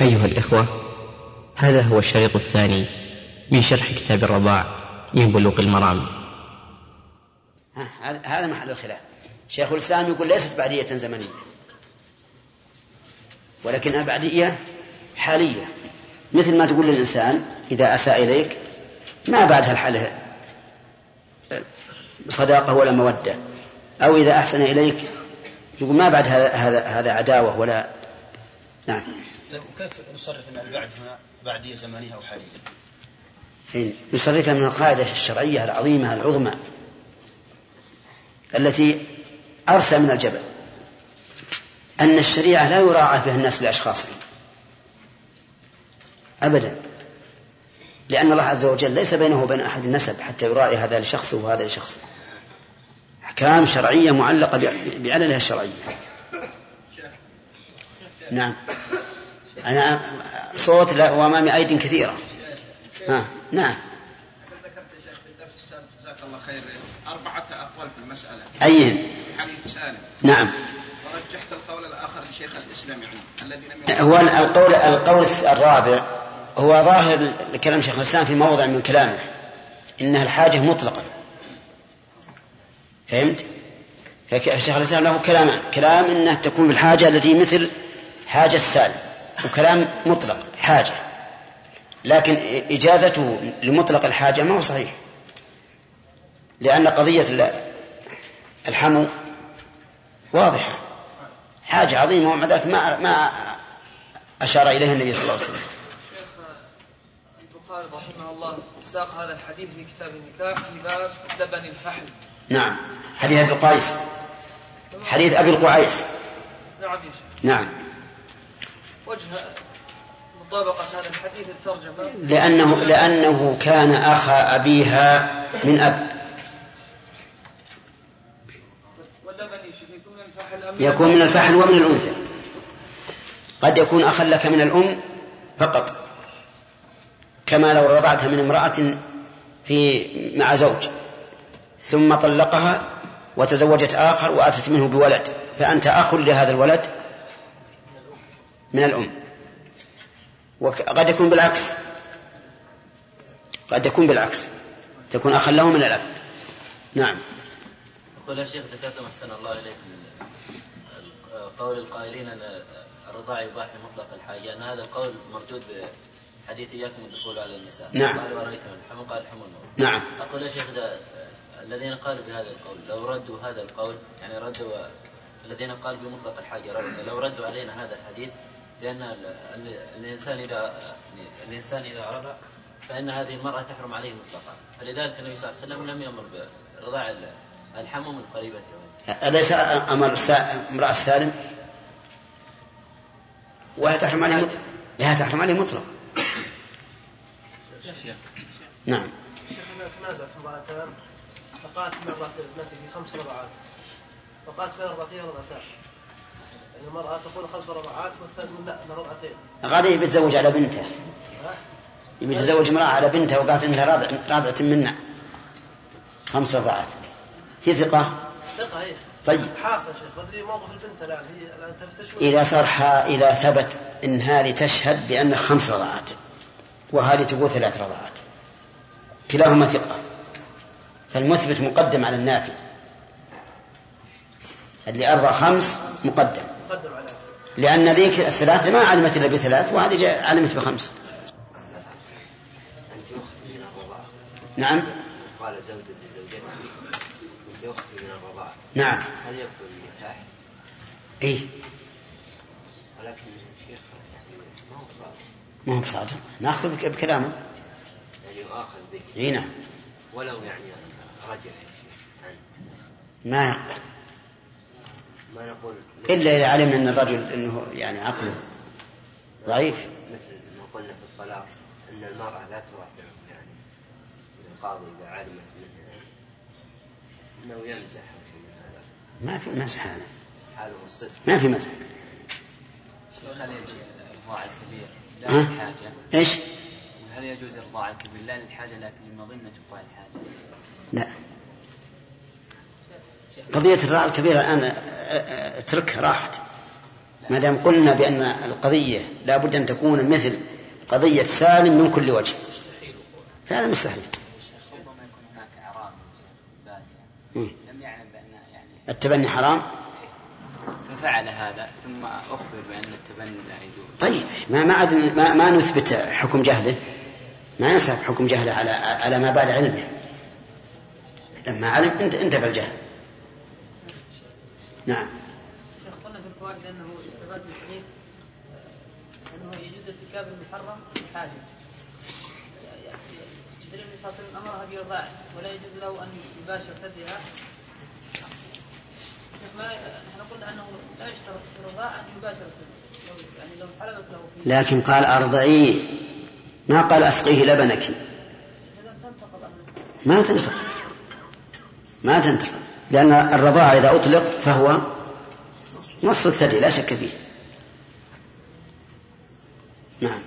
أيها الإخوة، هذا هو الشريط الثاني من شرح كتاب الرضاع من بلوغ المرام. هذا محل الخلاف. شيخ الإسلام يقول ليست بعدية زمنية، ولكنها بعدية حالية، مثل ما تقول للإنسان إذا أساء إليك ما بعدها الحالة صداقة ولا مودة، أو إذا أحسن إليك يقول ما بعد هذا عداوة ولا. نعم. كيف نصرف من البعد هنا بعدية زمنية أو حالية؟ نصرفها من القاعدة الشرعية العظيمة العظمى التي أرسى من الجبل، أن الشريعة لا يراعى فيها الناس لأشخاصهم أبدا، لأن الله عز وجل ليس بينه وبين أحد النسب حتى يراعي هذا لشخصه وهذا لشخصه. أحكام شرعية معلقة بعللها الشرعية. نعم. أنا صوت لا وأمامي أيدي كثيرة. نعم. ذكرت يا شيخ في الدرس السابق جزاك الله خير 4 أقوال في المسألة. أين؟ حديث سالم. نعم. ورجحت القول الآخر لشيخ الإسلام يعني هو القول الرابع هو ظاهر لكلام شيخ الإسلام في موضع من كلامه، إنها الحاجة مطلقا. فهمت؟ فالشيخ الإسلام له كلامان: كلام إنها تكون بالحاجة التي مثل حاجة السالم، وكلام مطلق حاجة، لكن إجازته لمطلق الحاجة ما هو صحيح، لأن قضية الحمو واضحة، حاجة عظيمة، ومع ذلك ما أشار إليها النبي صلى الله عليه وسلم. شيخ البخاري رحمه الله ساق هذا الحديث في كتاب النكاح في باب لبن الفحل. نعم. حديث أبي القعيس، حديث أبي القعيس. نعم يا شيخ. نعم. وجه مطابقة هذا الحديث الترجمة لأنه كان أخا أبيها من أب. يكون من الفحل ومن الأنثى، قد يكون أخا لك من الأم فقط، كما لو رضعتها من امرأة مع زوج ثم طلقها وتزوجت آخر وأتت منه بولد، فأنت أخ لهذا الولد من الأم. وقد يكون بالعكس، تكون أخا له من الأب. نعم. يقول يا شيخ ذكرتم أحسن الله إليك قول القائلين أن الرضاع يباح لمطلق الحاجة، أن هذا القول موجود بحديث إياكم الدخول على النساء. نعم. قال ورأيتم الحمو قال الحمو الموت. نعم. أقول يا شيخ الذين قالوا بهذا القول لو ردوا هذا القول، يعني ردوا الذين قالوا بمطلق الحاجة لو ردوا علينا هذا الحديث لأن الإنسان إذا رضع فإن هذه المرأة تحرم عليه مطلقا، فلذلك النبي صلى الله عليه وسلم لم يأمر برضاع الحمو من قريبته. أليس أمر امرأة سالم وهي تحرم عليه لها تحرم عليه مطلق؟ نعم. شيخنا تنازع في امرأتان، فقالت من ابنته في 5 رضعات، فقالت بين رضعتين ورضعتان، يعني المرأة تقول 5 رضعات والثاني لا أنا رضعتين. غادي يتزوج على بنته، يتزوج امرأة على بنته وقالت إنها راضعة منا 5 رضعات، هي ثقة هي. طيب حاصل شيخ بدري موقف البنت الآن هي الآن تفتش. إذا ثبت إن هذه تشهد بأن 5 رضعات وهذه تقول 3 رضعات، كلاهما ثقة، فالمثبت مقدم على النافي، اللي أرضع 5 مقدم على، لأن ذيك ال3 ما علمت إلا ب3 وهذه علمت ب5. نعم. قال زوج لزوجته انت اختي من الرضاعه. نعم. هل يكون النكاح؟ ايه. ولكن الشيخ ما هو بصادق، ناخذ بكلامه يعني يؤاخذ به. اي نعم. ولو يعني رجع ما يقبل، ما نقول إلا إذا علمنا أن الرجل إنه يعني عقله ضعيف، مثل ما قلنا في الطلاق أن المرأة لا ترجع، يعني القاضي إذا علمت منها أنه يمسح هذا. ما في مسح، هذا حاله الصدق، ما في مسح. هل يجوز الرضاع الكبير لا للحاجة؟ إيش؟ هل يجوز الرضاع الكبير لا للحاجة لكن لمظنة وقوع الحاجة؟ لا. قضية الرضاع الكبيرة الآن اتركها راحت. لا ما دام قلنا بأن القضية لا بد أن تكون مثل قضية سالم من كل وجه فهذا مستحيل. ربما يكون هناك إعراب لم يعلم بأن يعني التبني حرام ففعل هذا ثم أخبر بأن التبني لا يجوز. طيب ما نثبت حكم جهله، ما نسحب حكم جهله على ما بعد علمه. لما علم انتبه الجهل. نعم. قلنا في الفوائد أنه استفاد من الحديث أنه يجوز ارتكاب المحرم بحاجة. النبي صلى الله عليه وسلم أمرها برضاعه ولا يجوز له أن يباشر ثديها. نحن قلنا أنه لا يشترط في الرضاعة أن يباشر ثديها، يعني لو حلبت له فيه. لكن قال أرضعيه، ما قال أسقيه لبنك. ما تنتقل لأن الرضاعة إذا أطلق فهو نصف الثدي لا شك فيه. نعم.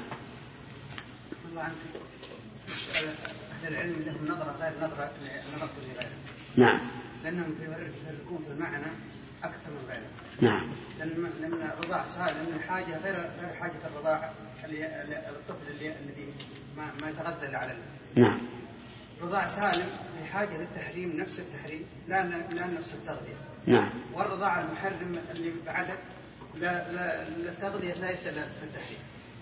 أهل العلم لهم نظرة غير نظرة لغيره. نعم. لأنهم يفرقون في المعنى أكثر من غيره. نعم. لأن الرضاع سهل، لأن الحاجة غير حاجة الرضاعة الطفل الذي ما يتغذى على نعم. الرضاع سالم بحاجة للتحريم نفس التحريم لا نفس التغذية. نعم. والرضاع المحرم اللي بعدد لا التغذية ليس للتحريم.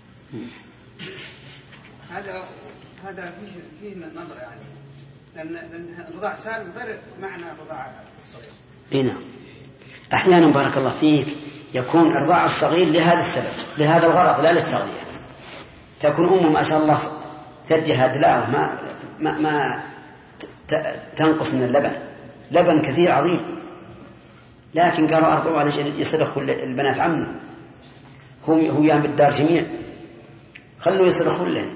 هذا فيه نظر يعني لأن الرضاع سالم غير معنى الرضاع الصغير. نعم. أحيانا بارك الله فيك يكون الرضاع الصغير لهذا السبب لهذا الغرض لا للتغذية. تكون أمه ما شاء الله ثديها دلاوة ما تنقص من لبن كثير عظيم، لكن قالوا أرضعوا على يصرخ البنات عمه هو يام بالدار جميع، خلوا يصرخوا لهم.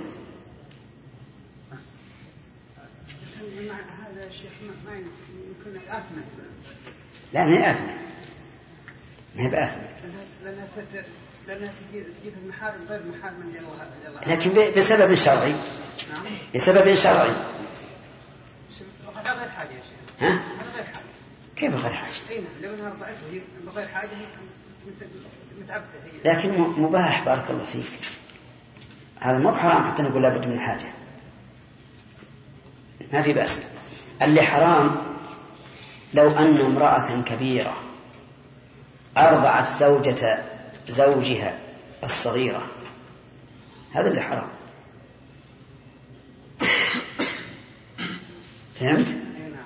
هذا الشيخ ما يمكن آثمة. لا ما هي آثمة، ما هي بآثمة، لأنها تجيب المحارم غير محارم من الله، لكن بسبب شرعي. نعم. بسبب شرعي. هذا غير حاجة يا شيخ. ها؟ هذا غير حاجة. كيف غير حاجة؟ أي نعم، لو أنها رضعته هي بغير حاجة هي متعبدة هي. لكن مباح بارك الله فيك، هذا مو حرام حتى نقول لابد من حاجة، ما في بأس. اللي حرام لو أن امرأة كبيرة أرضعت زوجها الصغيرة، هذا اللي حرام. فهمت؟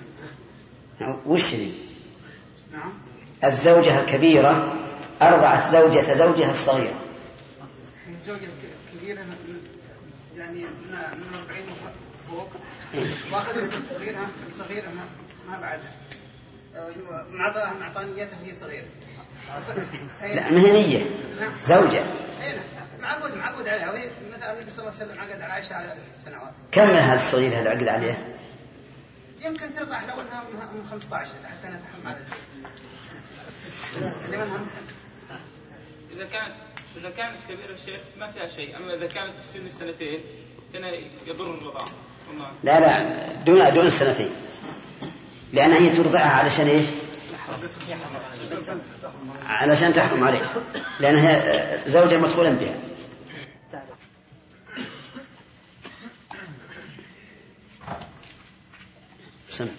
وش ذي؟ نعم. الزوجة الكبيرة أرضعت زوجها الصغيرة. الزوجة الكبيرة يعني من 40 فوق، وأخذت الصغيرة ما بعدها معطانيتها هي صغيرة. لا مهنية زوجة. معقود عليها، وهي مثلا النبي صلى الله عليه وسلم عقد على عائشة على 6 سنوات. كم من هذا الصغير هذا عقد عليه؟ يمكن ترضع لو انها من 15 حتى نتحمل إذا كانت كبيرة الشيخ ما فيها شيء، أما إذا كانت في سن السنتين هنا يضر الرضاعة. لا دون السنتين، لأن هي ترضعها علشان إيش؟ علشان تحكم عليك، لأنها زوجة مدخولا بها. سنة.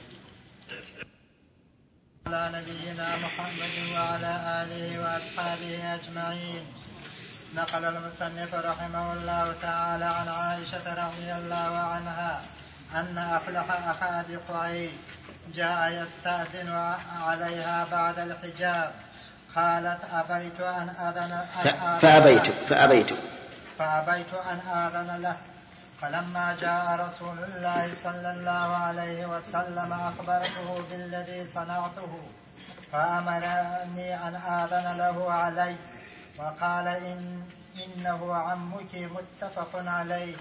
على نبينا محمد وعلى آله وأصحابه أجمعين. نقل المصنف رحمه الله تعالى عن عائشة رضي الله عنها أن أفلح أخا أبي قعيس جاء يستأذن عليها بعد الحجاب، قالت أبيت أن أذن فأبيت أن آذن له. فلما جاء رسول الله صلى الله عليه وسلم أخبرته بالذي صنعته، فأمرني أن آذن له عليه، وقال إنه عمك متفق عليه.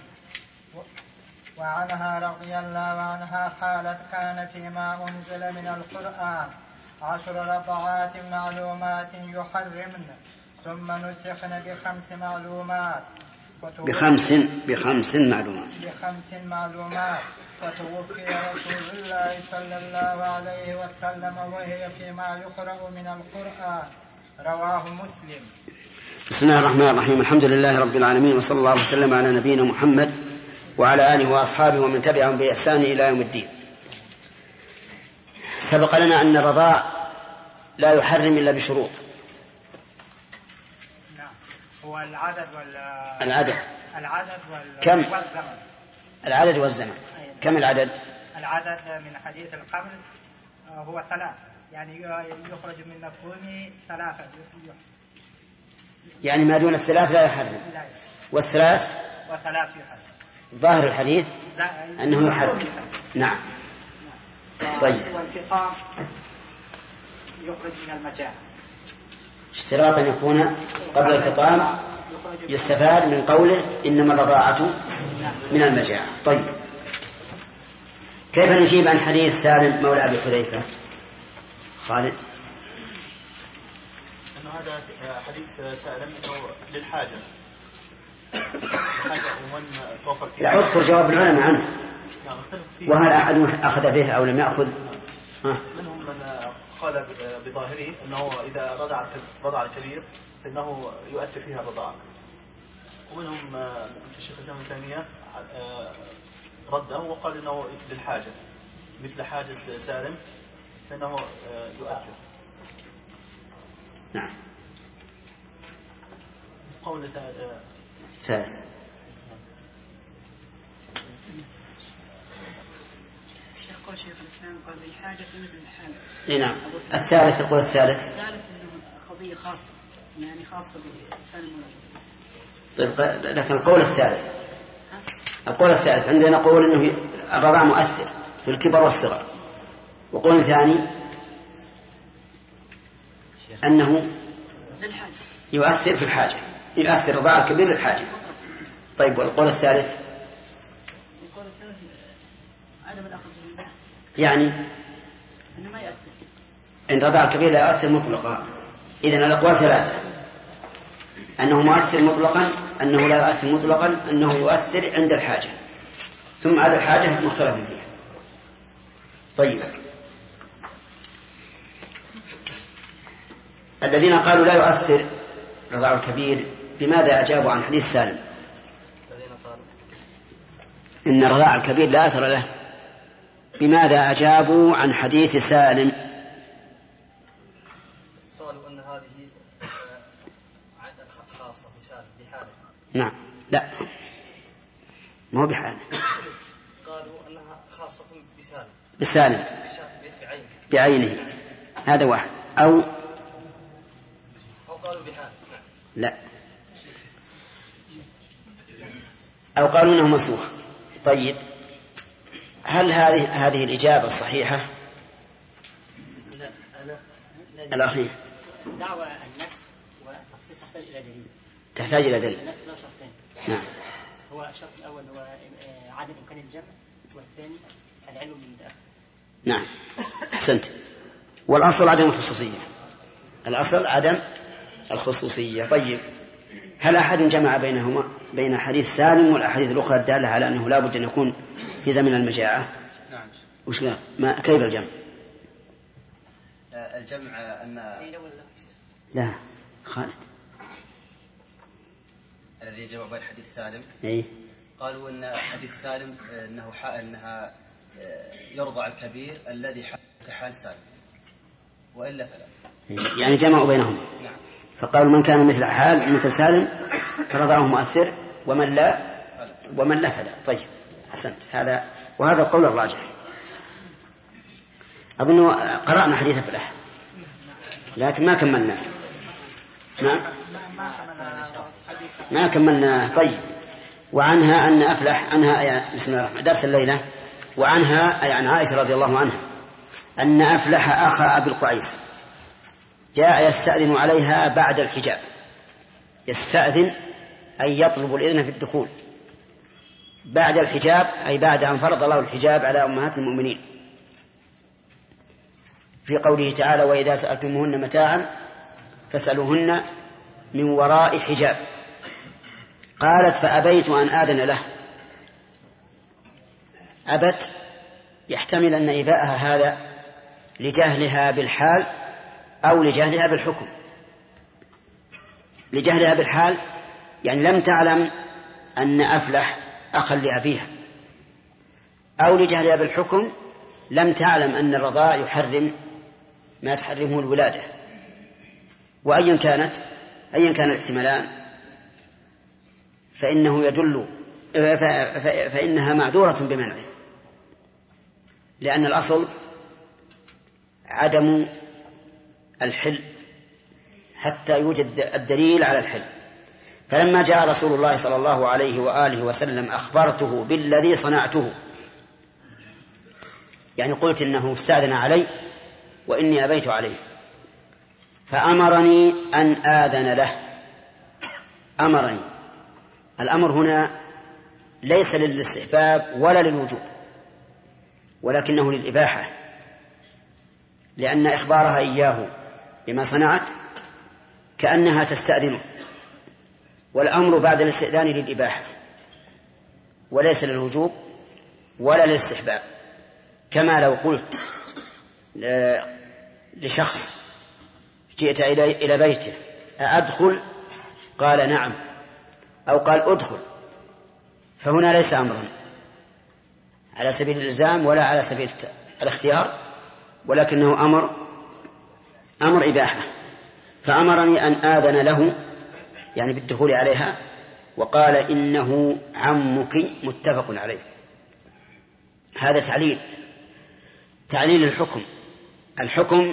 وعنها رضي الله عنها قالت كان فيما أنزل من القرآن 10 رضعات معلومات يحرمن، ثم نسخن ب5 معلومات بخمس معلومات فتوفي رسول الله صلى الله عليه وسلم وهي فيما يقرأ من القرآن. رواه مسلم. بسم الله الرحمن الرحيم. الحمد لله رب العالمين، وصلى الله وسلم على نبينا محمد وعلى آله وأصحابه ومن تبعهم بإحسان إلى يوم الدين. سبق لنا أن الرضاع لا يحرم إلا بشروط. نعم. هو العدد كم؟ والزمن. العدد والزمن. كم العدد؟ العدد من حديث القبل هو 3، يعني يخرج من مفهومه 3. يعني ما دون الثلاث لا يحرم. والثلاث يحرم. ظاهر الحديث أنه يحرم. نعم. طيب. والفقام يخرج من المجاعة. اشتراط أن يكون قبل الفطام يستفاد من قوله إنما الرضاعة من المجاعة. طيب. كيف نجيب عن حديث سالم مولى أبي حذيفة؟ خالد. أنه هذا حديث سالم أنه للحاجة ومن توفر فيه. لا، اذكر جواب العلماء عنه. وهل أحد أخذ به أو لم يأخذ؟ منهم من قال بظاهره أنه إذا رضع الكبير فإنه يؤثر فيها الرضاعة، ومنهم الشيخ الإسلام ابن تيمية رده وقال أنه للحاجة مثل حاجة سالم فإنه يؤثر. نعم. قول ثالث. قال شيخ الإسلام قال بالحاجة مثل الحالة. نعم. الثالث، القول الثالث. الثالث أنه قضية خاصة، يعني خاصة بالإنسان. طيب، لكن القول الثالث عندنا نقول أنه الرضاع مؤثر في الكبر والصغر، وقول ثاني أنه يؤثر في الحاجة، يؤثر الرضاع الكبير للحاجة. طيب، والقول الثالث عدم الأخذ بالله، يعني أنه ما يؤثر، إن الرضاع الكبير لا يؤثر مطلقا. إذن الأقوال ثلاثة: أنه مؤثر مطلقا، أنه لا يؤثر مطلقا، أنه يؤثر عند الحاجة، ثم على الحاجة مختلف فيها. طيب، الذين قالوا لا يؤثر الرضاع الكبير بماذا أجابوا عن حديث سالم؟ إن الرضاع الكبير لا أثر له. بماذا أجابوا عن حديث سالم؟ قالوا أن هذه عادة خاصة بسالم بحاله. نعم. لا، ما هو بحاله. قالوا أنها خاصة بسالم بعينه. هذا واحد. أو قالوا بحاله. لا، أو قالوا أنه منسوخ. طيب، هل هذه الإجابة الصحيحة؟ الأخير دعوة النسخ والتخصيص تحتاج إلى دليل. تحتاج إلى دليل. النسخ له شرطين. نعم. هو الشرط الأول هو عدم إمكان الجمع، والثاني العلم بالآخر. نعم، أحسنت. والأصل عدم الخصوصية. الأصل عدم الخصوصية. طيب، هل أحد جمع بينهما، بين حديث سالم والأحاديث الأخرى الدالة على أنه لا بد أن يكون في زمن المجاعة؟ نعم. وش كيف الجمع؟ الجمع أن لا، خالد الذي جمع بين حديث سالم. إيه؟ قالوا أن حديث سالم أنها يرضع الكبير الذي كحال سالم، وإلا فلا. يعني جمعوا بينهم. نعم. فقالوا من كان مثل سالم فرضعه مؤثر، ومن لا فلا. طيب، أحسنت. وهذا القول الراجح. أظن قرأنا حديث أفلح لكن ما كملناه. ما كملناه. طيب، وعنها أن أفلح عنها بسم الله الرحمن درس الليلة. وعنها أي عن عائشة رضي الله عنها أن أفلح أخا أبي القعيس جاء يستأذن عليها بعد الحجاب. يستأذن أي يطلب الإذن في الدخول بعد الحجاب، أي بعد أن فرض الله الحجاب على أمهات المؤمنين في قوله تعالى: وإذا سألتموهن متاعا فاسألوهن من وراء حجاب. قالت: فأبيت أن آذن له. أبت يحتمل أن إباءها هذا لجهلها بالحال أو لجهلها بالحكم، لجهلها بالحال، يعني لم تعلم أن أفلح أخا لأبيها، أو لجهلها بالحكم لم تعلم أن الرضاع يحرم ما تحرمه الولادة. وأيا كان الاحتمالان فإنه يدل فإنها معذورة بمنعه، لأن الأصل عدم الحل حتى يوجد الدليل على الحل. فلما جاء رسول الله صلى الله عليه وآله وسلم أخبرته بالذي صنعته، يعني قلت إنه استأذن علي وإني أبيت عليه، فأمرني أن آذن له. أمرني، الأمر هنا ليس للاستحباب ولا للوجوب، ولكنه للإباحة، لأن إخبارها إياه بما صنعت كأنها تستأذنه، والأمر بعد الاستئذان للإباحة وليس للوجوب ولا للاستحباب. كما لو قلت لشخص جئت إلى بيته أدخل؟ قال نعم، أو قال أدخل، فهنا ليس أمرا على سبيل الإلزام ولا على سبيل الاختيار، ولكنه أمر إباحة. فأمرني أن آذن له يعني بالدخول عليها، وقال إنه عمك، متفق عليه. هذا تعليل الحكم. الحكم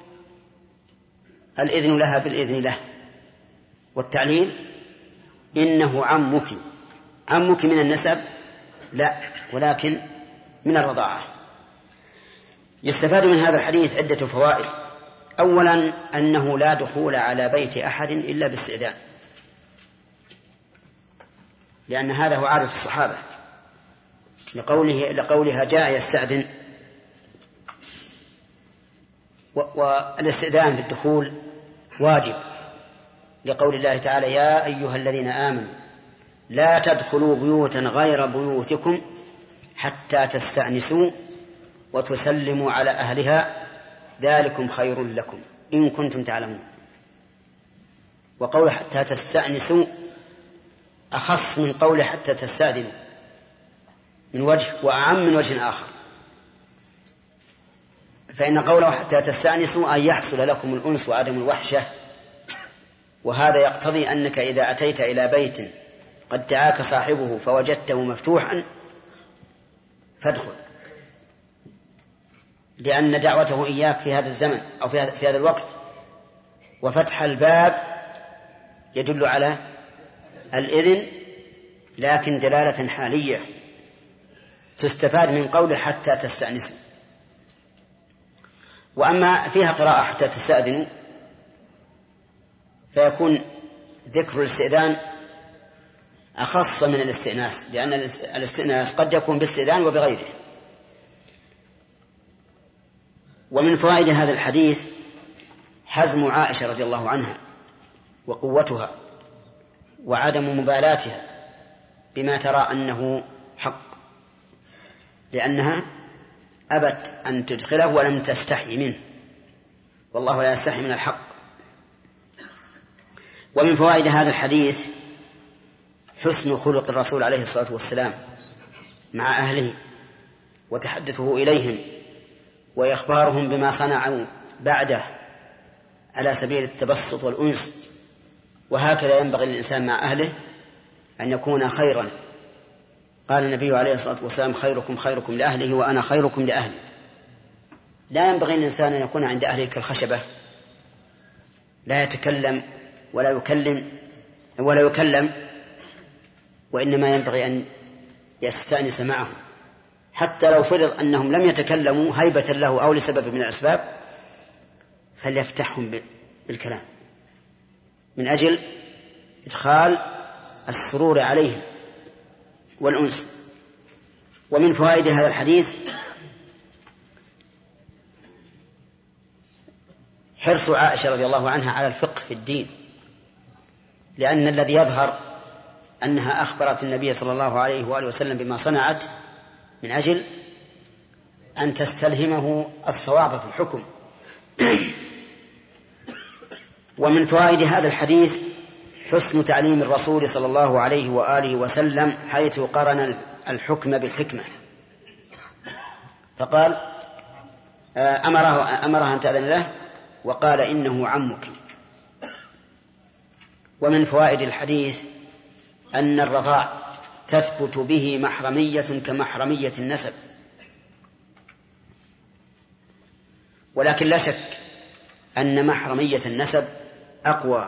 الإذن لها بالإذن له، والتعليل إنه عمك. عمك من النسب لا، ولكن من الرضاعة. يستفاد من هذا الحديث عدة فوائد. أولا أنه لا دخول على بيت أحد إلا باستئذان، لأن هذا هو عادة الصحابة، لقولها جاء يستأذن. والاستئذان بالدخول واجب، لقول الله تعالى يا أيها الذين آمنوا لا تدخلوا بيوتا غير بيوتكم حتى تستأنسوا وتسلموا على أهلها ذلكم خير لكم إن كنتم تعلمون. وقول حتى تستأنسوا أخص من قول حتى تستأذنوا من وجه، وأعم من وجه آخر. فإن قوله حتى تستأنسوا أن يحصل لكم الأنس وعدم الوحشة، وهذا يقتضي أنك إذا أتيت إلى بيت قد دعاك صاحبه فوجدته مفتوحا فادخل، لأن دعوته إياك في هذا الزمن أو في هذا الوقت وفتح الباب يدل على الإذن، لكن دلالة حالية تستفاد من قوله حتى تستأنسوا. وأما فيها قراءة حتى تستأذنوا فيكون ذكر الاستئذان أخص من الاستئناس، لأن الاستئناس قد يكون باستئذان وبغيره. ومن فوائد هذا الحديث حزم عائشة رضي الله عنها وقوتها وعدم مبالاتها بما ترى أنه حق، لأنها أبت أن تدخله ولم تستحي منه، والله لا يستحي من الحق. ومن فوائد هذا الحديث حسن خلق الرسول عليه الصلاة والسلام مع أهله وتحدثه إليهم وإخبارهم بما صنعوا بعده على سبيل التبسط والأنس. وهكذا ينبغي للإنسان مع أهله أن يكون خيرا. قال النبي عليه الصلاة والسلام خيركم خيركم لأهله وأنا خيركم لأهلي. لا ينبغي للإنسان أن يكون عند أهله كالخشبة، لا يتكلم ولا يكلم، وإنما ينبغي أن يستأنس معهم، حتى لو فرض أنهم لم يتكلموا هيبة له أو لسبب من الأسباب فليفتحهم بالكلام من أجل إدخال السرور عليهم والأنس. ومن فوائد هذا الحديث حرص عائشة رضي الله عنها على الفقه في الدين، لأن الذي يظهر أنها أخبرت النبي صلى الله عليه وآله وسلم بما صنعت من أجل أن تستلهمه الصواب في الحكم. ومن فوائد هذا الحديث حسن تعليم الرسول صلى الله عليه وآله وسلم حيث قرن الحكم بالحكمة، فقال أمرها أن تأذن له وقال إنه عمك. ومن فوائد الحديث أن الرضاع تثبت به محرمية كمحرمية النسب، ولكن لا شك أن محرمية النسب أقوى،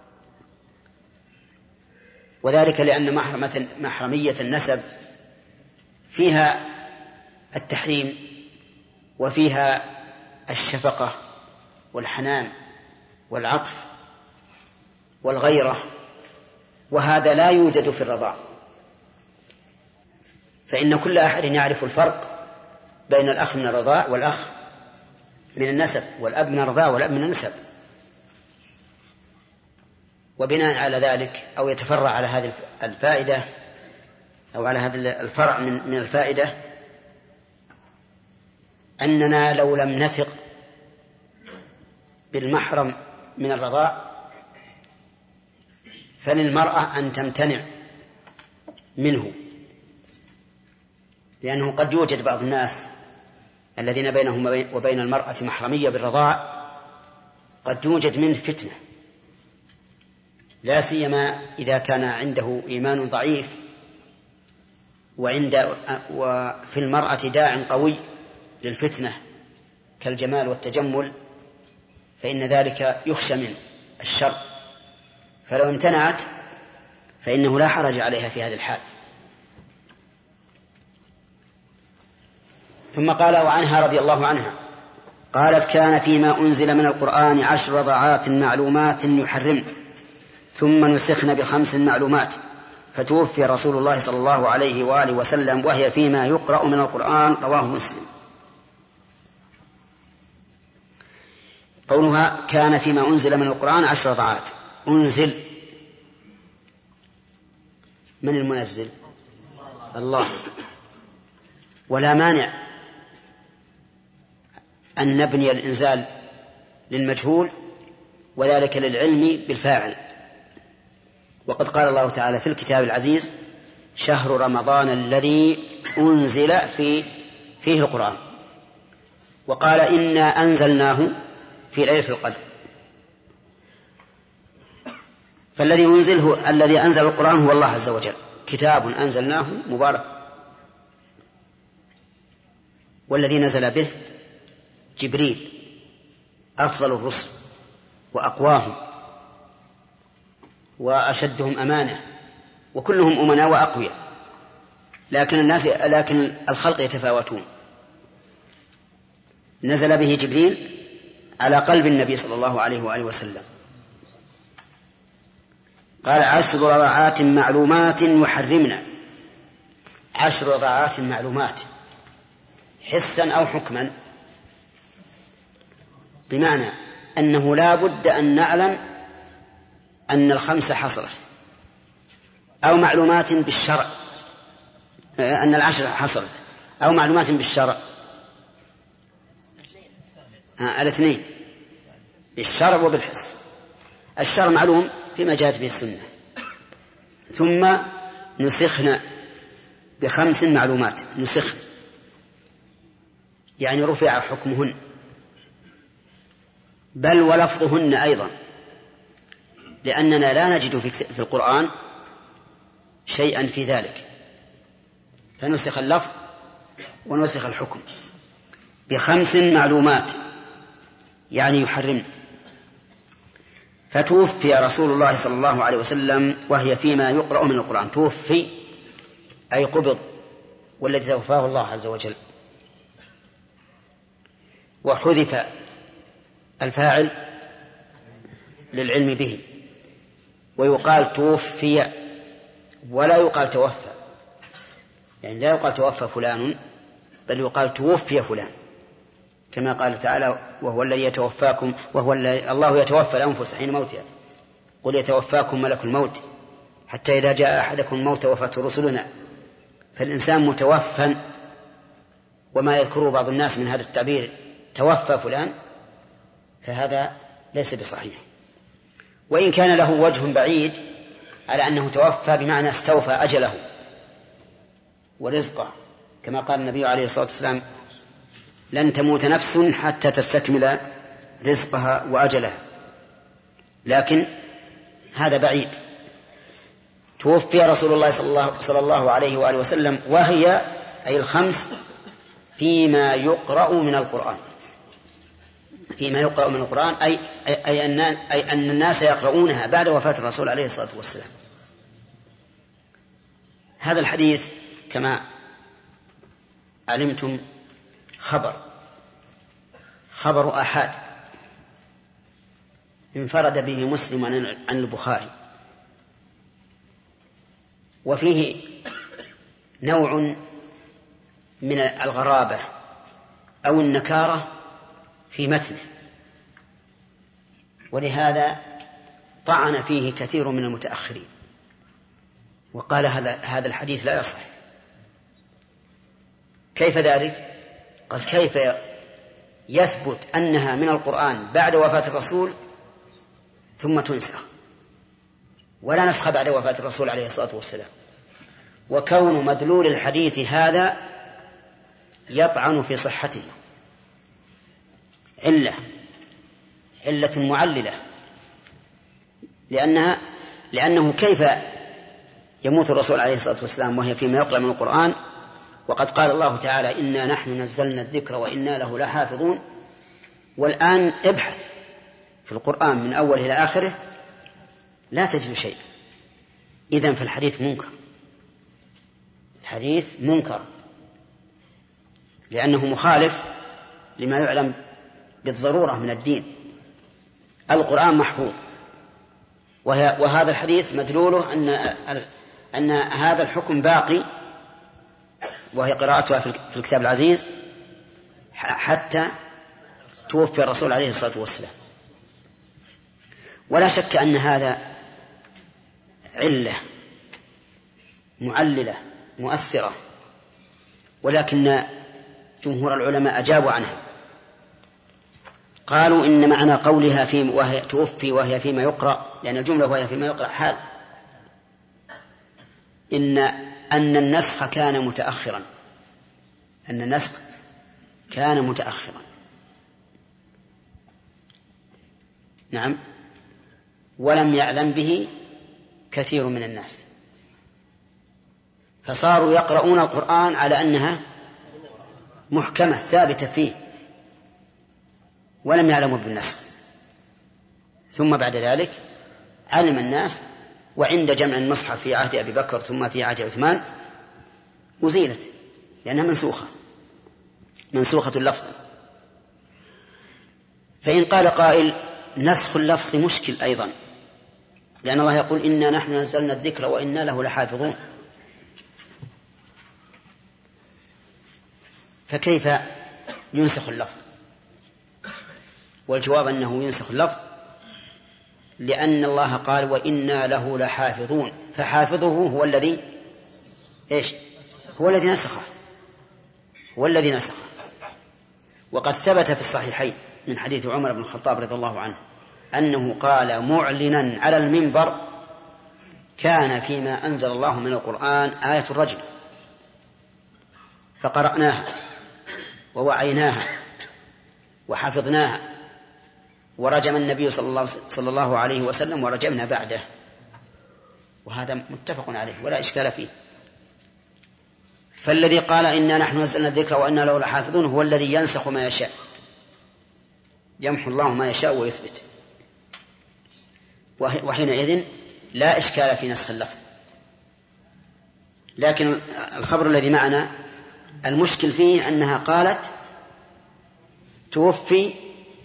وذلك لأن محرمية النسب فيها التحريم وفيها الشفقة والحنان والعطف والغيرة، وهذا لا يوجد في الرضاع، فإن كل أحد يعرف الفرق بين الأخ من الرضاع والأخ من النسب، والأب من الرضاع والأب من النسب. وبناء على ذلك أو يتفرع على هذه الفائدة أو على هذا الفرع من الفائدة أننا لو لم نثق بالمحرم من الرضاع فللمرأة أن تمتنع منه، لأنه قد يوجد بعض الناس الذين بينهم وبين المرأة محرمية بالرضاع قد يوجد منه فتنة، لا سيما إذا كان عنده إيمان ضعيف وفي المرأة داع قوي للفتنة كالجمال والتجمل، فإن ذلك يخشى من الشر، فلو امتنعت فإنه لا حرج عليها في هذا الحال. ثم قال وعنها رضي الله عنها قالت كان فيما أنزل من القرآن 10 رضعات معلومات يحرمن ثم نسخن ب5 معلومات، فتوفي رسول الله صلى الله عليه وآله وسلم وهي فيما يقرأ من القرآن، رواه مسلم. قولها كان فيما أنزل من القرآن 10 رضعات، أنزل من المنزل؟ الله، ولا مانع أن نبني الإنزال للمجهول وذلك للعلم بالفاعل، وقد قال الله تعالى في الكتاب العزيز شهر رمضان الذي أنزل فيه القرآن، وقال إنا أنزلناه في ليلة القدر، فالذي الذي أنزل القرآن هو الله عز وجل، كتاب أنزلناه مبارك، والذي نزل به جبريل أفضل الرسل وأقواهم وأشدهم أمانة وكلهم أمناء وأقوياء، لكن الخلق يتفاوتون. نزل به جبريل على قلب النبي صلى الله عليه وآله وسلم. قال 10 رضعات معلومات يحرمن، 10 رضعات معلومات حسا أو حكما، بمعنى أنه لا بد أن نعلم أن ال5 حصلت، أو معلومات بالشرع أن 10 حصلت، أو معلومات بالشرع الاثنين، بالشرع وبالحس. الشرع معلوم فيما جاءت به السنة. ثم نسخنا ب5 معلومات، نسخ يعني رفع حكمهن، بل ولفظهن أيضا، لأننا لا نجد في القرآن شيئا في ذلك، فنسخ اللفظ ونسخ الحكم ب5 معلومات يعني يحرم. فتوفي رسول الله صلى الله عليه وسلم وهي فيما يقرأ من القرآن، توفي أي قبض، والذي توفاه الله عز وجل، وحذف الفاعل للعلم به، ويقال توفي ولا يقال توفى، يعني لا يقال توفى فلان بل يقال توفي فلان، كما قال تعالى وهو الذي يتوفاكم الله يتوفى الأنفس حين موتها، قل يتوفاكم ملك الموت حتى إذا جاء أحدكم الموت وفاته رسلنا. فالإنسان متوفى، وما يذكره بعض الناس من هذا التعبير توفى فلان فهذا ليس بصحيح. وإن كان له وجه بعيد على أنه توفى بمعنى استوفى أجله ورزقه، كما قال النبي عليه الصلاة والسلام: لن تموت نفس حتى تستكمل رزقها وأجلها. لكن هذا بعيد. توفي رسول الله صلى الله عليه وآله وسلم وهي أي الخمس فيما يقرأ من القرآن. فيما يقرأ من القرآن أي أن الناس يقرؤونها بعد وفاة الرسول عليه الصلاة والسلام. هذا الحديث كما علمتم خبر آحاد انفرد به مسلم عن البخاري، وفيه نوع من الغرابة أو النكارة في متنه، ولهذا طعن فيه كثير من المتأخرين وقال هذا الحديث لا يصح. كيف ذلك؟ قال: كيف يثبت أنها من القرآن بعد وفاة الرسول ثم تنسخ، ولا نسخ بعد وفاة الرسول عليه الصلاة والسلام؟ وكون مدلول الحديث هذا يطعن في صحته علة معللة، لأنه كيف يموت الرسول عليه الصلاة والسلام وهي فيما يقرأ من القرآن، وقد قال الله تعالى: إنا نحن نزلنا الذكر وإنا له لحافظون. والآن ابحث في القرآن من أوله إلى آخره لا تجد شيء. إذن فالحديث منكر، الحديث منكر لأنه مخالف لما يعلم بالضرورة من الدين. القرآن محفوظ، وهذا الحديث مدلوله أن هذا الحكم باقي، وهي قراءتها في الكتاب العزيز حتى توفي الرسول عليه الصلاة والسلام. ولا شك أن هذا علة معللة مؤثرة، ولكن جمهور العلماء أجابوا عنها، قالوا إن معنى قولها وهي توفي وهي فيما يقرأ، لأن الجملة وهي فيما يقرأ حال، أن النسخ كان متأخرا، أن النسخ كان متأخرا. نعم، ولم يعلم به كثير من الناس، فصاروا يقرؤون القرآن على أنها محكمة ثابتة فيه ولم يعلموا بالنسخ. ثم بعد ذلك علم الناس، وعند جمع المصحف في عهد أبي بكر ثم في عهد عثمان أزيلت لأنها منسوخة اللفظ. فإن قال قائل: نسخ اللفظ مشكل أيضا، لأن الله يقول: إنا نحن نزلنا الذكر وإنا له لحافظون، فكيف ينسخ اللفظ؟ والجواب أنه ينسخ اللفظ لأن الله قال: وإنا له لحافظون، فحافظه هو الذي هو الذي نسخه. وقد ثبت في الصحيحين من حديث عمر بن الخطاب رضي الله عنه أنه قال معلنا على المنبر: كان فيما أنزل الله من القرآن آية الرجم، فقرأناها ووعيناها وحفظناها، ورجم النبي صلى الله عليه وسلم ورجمنا بعده. وهذا متفق عليه ولا إشكال فيه. فالذي قال: إنا نحن نزلنا الذكر وإنا له لحافظون هو الذي ينسخ ما يشاء، يمحو الله ما يشاء ويثبت، وحينئذ لا إشكال في نسخ اللفظ. لكن الخبر الذي معنا المشكل فيه أنها قالت توفي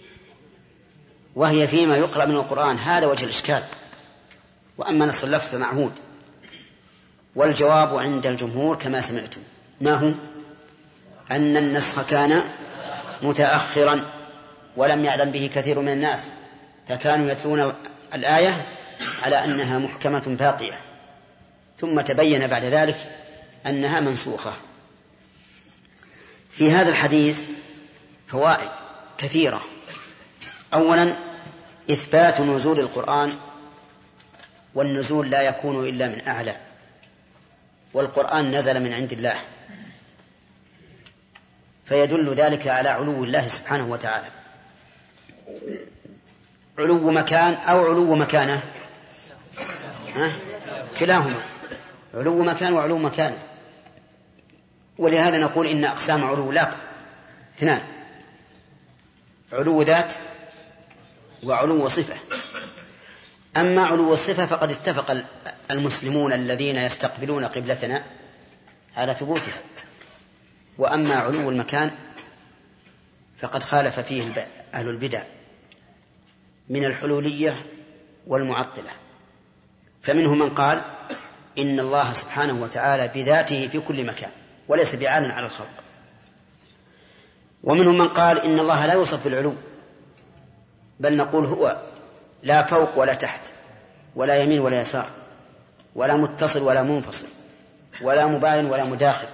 وهي فيما يقرأ من القرآن، هذا وجه الإشكال. وأما نسخ اللفظ معهود. والجواب عند الجمهور كما سمعتم ما هو؟ أن النسخ كان متأخرا ولم يعلم به كثير من الناس، فكانوا يتلون الآية على أنها محكمة باقية، ثم تبين بعد ذلك أنها منسوخة. في هذا الحديث فوائد كثيرة. أولا إثبات نزول القرآن والنزول لا يكون إلا من أعلى، والقرآن نزل من عند الله، فيدل ذلك على علو الله سبحانه وتعالى. علو مكان أو علو مكانة، كلاهما علو مكان وعلو مكانة. ولهذا نقول إن أقسام علو الله اثنان: علو ذات وعلو صفة. أما علو الصفة فقد اتفق المسلمون الذين يستقبلون قبلتنا على ثبوتها، وأما علو المكان فقد خالف فيه أهل البدع من الحلولية والمعطلة. فمنهم من قال إن الله سبحانه وتعالى بذاته في كل مكان وليس بعال على الخلق، ومنهم من قال إن الله لا يوصف بالعلو، بل نقول هو لا فوق ولا تحت ولا يمين ولا يسار ولا متصل ولا منفصل ولا مباين ولا مداخل.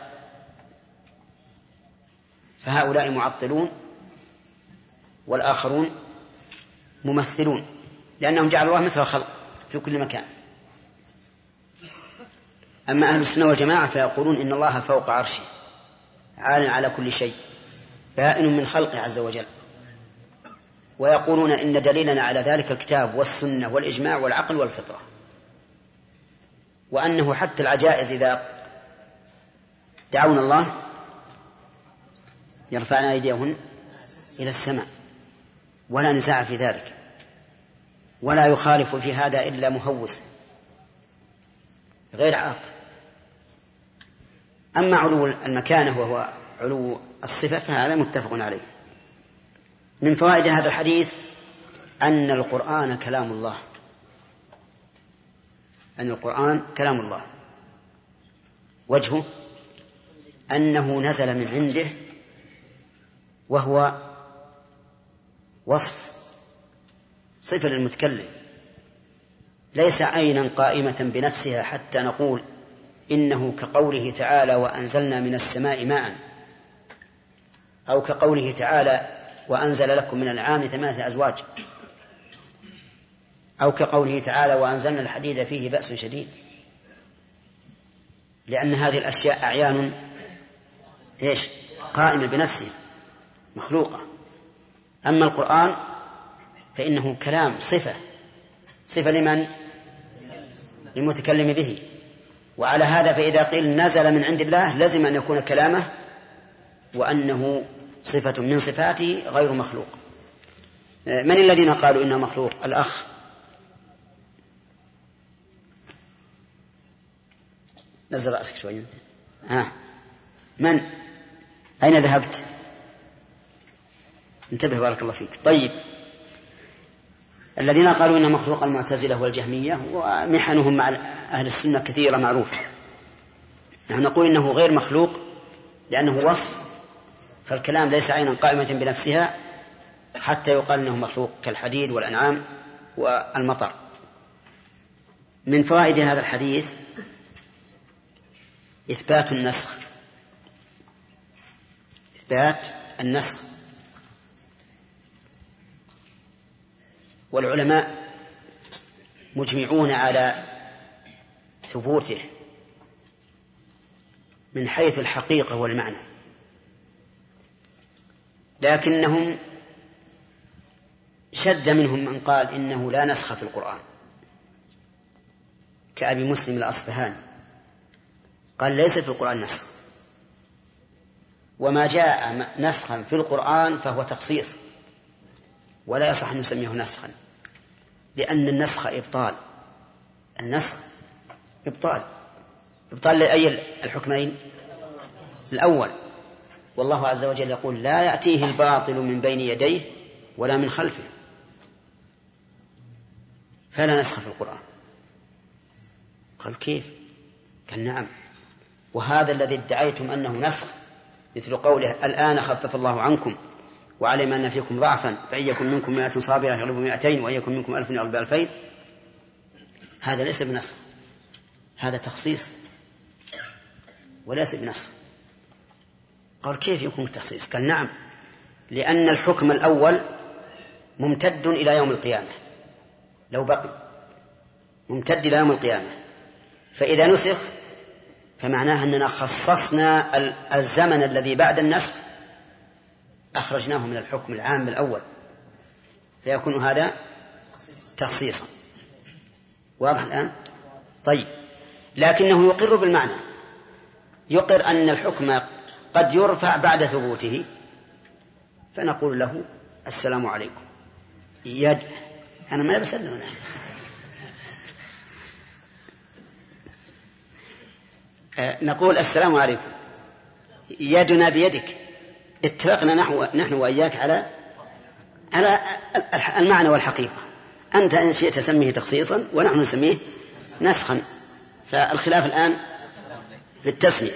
فهؤلاء معطلون والآخرون ممثلون، لأنهم جعلوا الله مثل الخلق في كل مكان. أما أهل السنة والجماعة فيقولون إن الله فوق عرشه عال على كل شيء بائن من خلقه عز وجل، ويقولون إن دليلنا على ذلك الكتاب والسنة والإجماع والعقل والفطرة، وأنه حتى العجائز إذا دعونا الله يرفعن أيديهن إلى السماء، ولا نزاع في ذلك، ولا يخالف في هذا إلا مهوس غير عاقل. أما علو المكانة وهو علو الصفة فهذا متفق عليه. من فوائد هذا الحديث أن القرآن كلام الله، أن القرآن كلام الله. وجهه أنه نزل من عنده، وهو وصف صفة للمتكلم، ليس عينا قائمة بنفسها حتى نقول إنه كقوله تعالى وأنزلنا من السماء ماء، أو كقوله تعالى وأنزل لكم من الأنعام 8 أزواج، أو كقوله تعالى وأنزلنا الحديد فيه بأس شديد، لأن هذه الأشياء أعيان قائمة بنفسها مخلوقة. أما القرآن فإنه كلام صفة لمن؟ للمتكلم به. وعلى هذا فإذا قيل نزل من عند الله لازم أن يكون كلامه وأنه صفة من صفاته غير مخلوق. من الذين قالوا إنه مخلوق؟ الأخ نزل رأسك شوي. من؟ أين ذهبت؟ انتبه بارك الله فيك. طيب، الذين قالوا إنه مخلوق المعتزلة والجهمية، ومحنهم مع أهل السنة كثيرة معروفة. نحن نقول إنه غير مخلوق لأنه وصف، فالكلام ليس عينا قائمة بنفسها حتى يقال إنه مخلوق كالحديد والأنعام والمطر. من فوائد هذا الحديث إثبات النسخ، إثبات النسخ. والعلماء مجمعون على ثبوته من حيث الحقيقة والمعنى، لكنهم شد منهم من قال إنه لا نسخ في القرآن، كأبي مسلم الأصفهاني قال ليس في القرآن نسخ، وما جاء نسخا في القرآن فهو تخصيص ولا يصح أن نسميه نسخا، لأن النسخ إبطال. النسخ إبطال لأي الحكمين؟ الأول. والله عز وجل يقول لا يأتيه الباطل من بين يديه ولا من خلفه، فلا نسخ في القرآن. قال كيف؟ قال نعم، وهذا الذي ادعيتم أنه نسخ مثل قوله الآن خفف الله عنكم وعلم أن فيكم ضعفا فإن يكن منكم 100 صابرة يغلب 200 وإن يكن منكم 1000 يغلب 2000، هذا ليس بنسخ، هذا تخصيص وليس بنسخ. قال كيف يكون تخصيص؟ قال نعم، لأن الحكم الأول ممتد إلى يوم القيامة لو بقي، ممتد إلى يوم القيامة. فإذا نسخ فمعناه أننا خصصنا الزمن الذي بعد النسخ أخرجناه من الحكم العام الأول، فيكون هذا تخصيصا. واضح الآن؟ طيب، لكنه يقر بالمعنى، يقر أن الحكم قد يرفع بعد ثبوته، فنقول له السلام عليكم. أنا ما بسلم نقول السلام عليكم، يدنا بيدك، اتفقنا نحن وإياك على المعنى والحقيقة. أنت إن شئت تسميه تخصيصا ونحن نسميه نسخا. فالخلاف الآن في التسمية،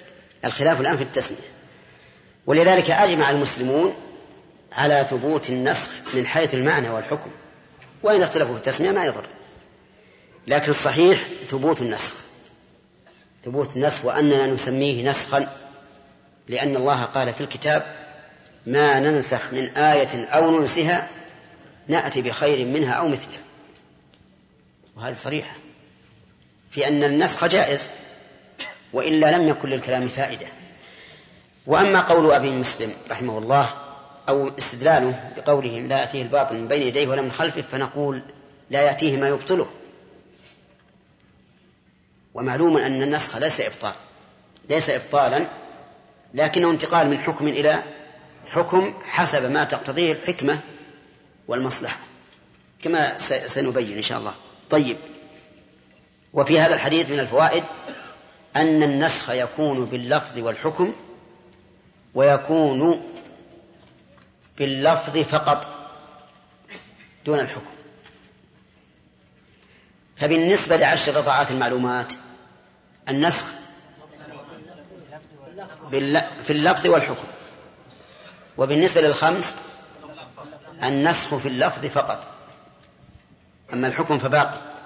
ولذلك أجمع المسلمون على ثبوت النسخ من حيث المعنى والحكم، وإن اختلفوا في التسمية ما يضر، لكن الصحيح ثبوت النسخ، وأننا نسميه نسخا، لأن الله قال في الكتاب: ما ننسخ من آية أو ننسها نأتي بخير منها أو مثلها. وهذه صريحة في أن النسخ جائز، وإلا لم يكن للكلام فائدة. وأما قول أبي مسلم رحمه الله أو استدلاله بقوله لا يأتيه الباطل من بين يديه ولا من خلفه، فنقول لا يأتيه ما يبطله. ومعلوم أن النسخ ليس إبطالا، لكنه انتقال من حكم إلى حكم حسب ما تقتضيه الحكمة والمصلحة، كما سنبين إن شاء الله. طيب، وفي هذا الحديث من الفوائد أن النسخ يكون باللفظ والحكم، ويكون باللفظ فقط دون الحكم. فبالنسبة ل10 رضعات المعلومات النسخ في اللفظ والحكم، وبالنسبة لل5 النسخ في اللفظ فقط، أما الحكم فباقي.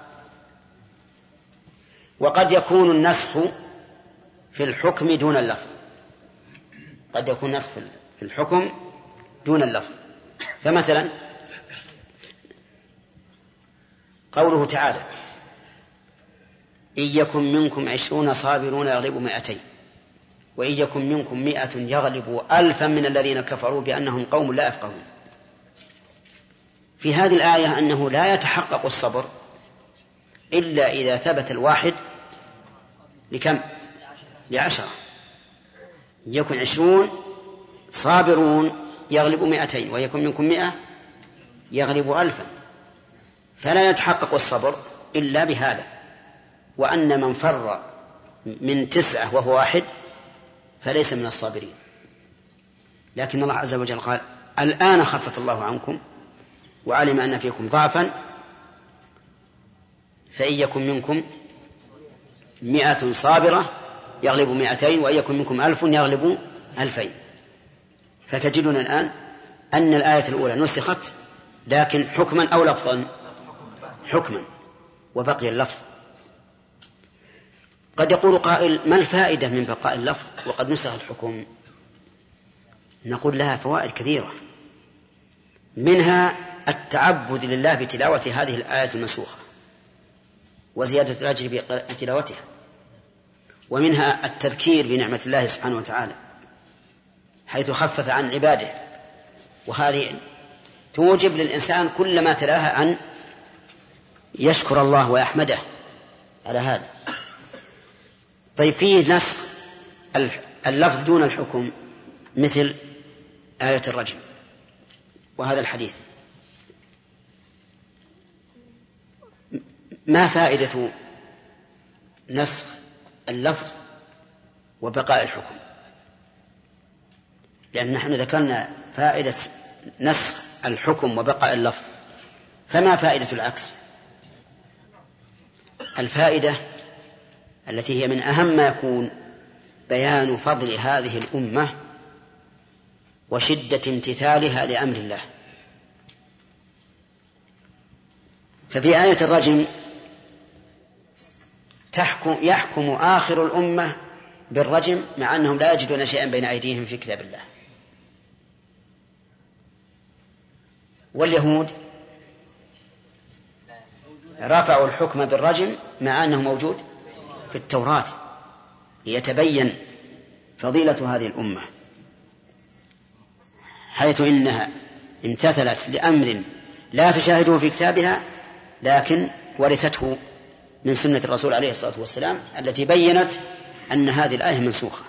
وقد يكون النسخ في الحكم دون اللفظ، قد يكون نسخ في الحكم دون اللفظ. فمثلا قوله تعالى: إن يكن منكم 20 صابرون يغلبوا 200 وإن يكن منكم 100 يغلبوا 1000 من الذين كفروا بأنهم قوم لا يفقهون. في هذه الآية أنه لا يتحقق الصبر إلا إذا ثبت الواحد لكم؟ ل10. يكن 20 صابرون يغلبوا 200 ويكن منكم 100 يغلبوا 1000، فلا يتحقق الصبر إلا بهذا. وأن من فر من 9 وهو 1 فليس من الصابرين. لكن الله عز وجل قال: الآن خفف الله عنكم وعلم أن فيكم ضعفا فإن يكن منكم 100 صابرة يغلب 200 وإن يكن منكم 1000 يغلب 2000. فتجدون الآن أن الآية الأولى نسخت، لكن حكما أو لفظا؟ حكما، وبقي اللفظ. قد يقول قائل: ما الفائدة من بقاء اللفظ وقد نسخ الحكم؟ نقول لها فوائد كثيرة، منها التعبد لله بتلاوة هذه الآية المنسوخة وزيادة الأجر بتلاوتها، ومنها التذكير بنعمة الله سبحانه وتعالى حيث خفف عن عباده، وهذه توجب للإنسان كلما تلاها أن يشكر الله ويحمده على هذا. طيب، فيه نسخ اللفظ دون الحكم مثل آية الرجم وهذا الحديث. ما فائدة نسخ اللفظ وبقاء الحكم؟ لأن نحن ذكرنا فائدة نسخ الحكم وبقاء اللفظ، فما فائدة العكس؟ الفائدة التي هي من أهم ما يكون بيان فضل هذه الأمة وشدة امتثالها لأمر الله. ففي آية الرجم يحكم آخر الأمة بالرجم مع أنهم لا يجدون شيئا بين أيديهم في كتاب الله. واليهود رفعوا الحكم بالرجم مع أنه موجود في التوراة، يتبين فضيلة هذه الأمة حيث إنها امتثلت لأمر لا تشاهده في كتابها، لكن ورثته من سنة الرسول عليه الصلاة والسلام التي بيّنت أن هذه الآية منسوخة.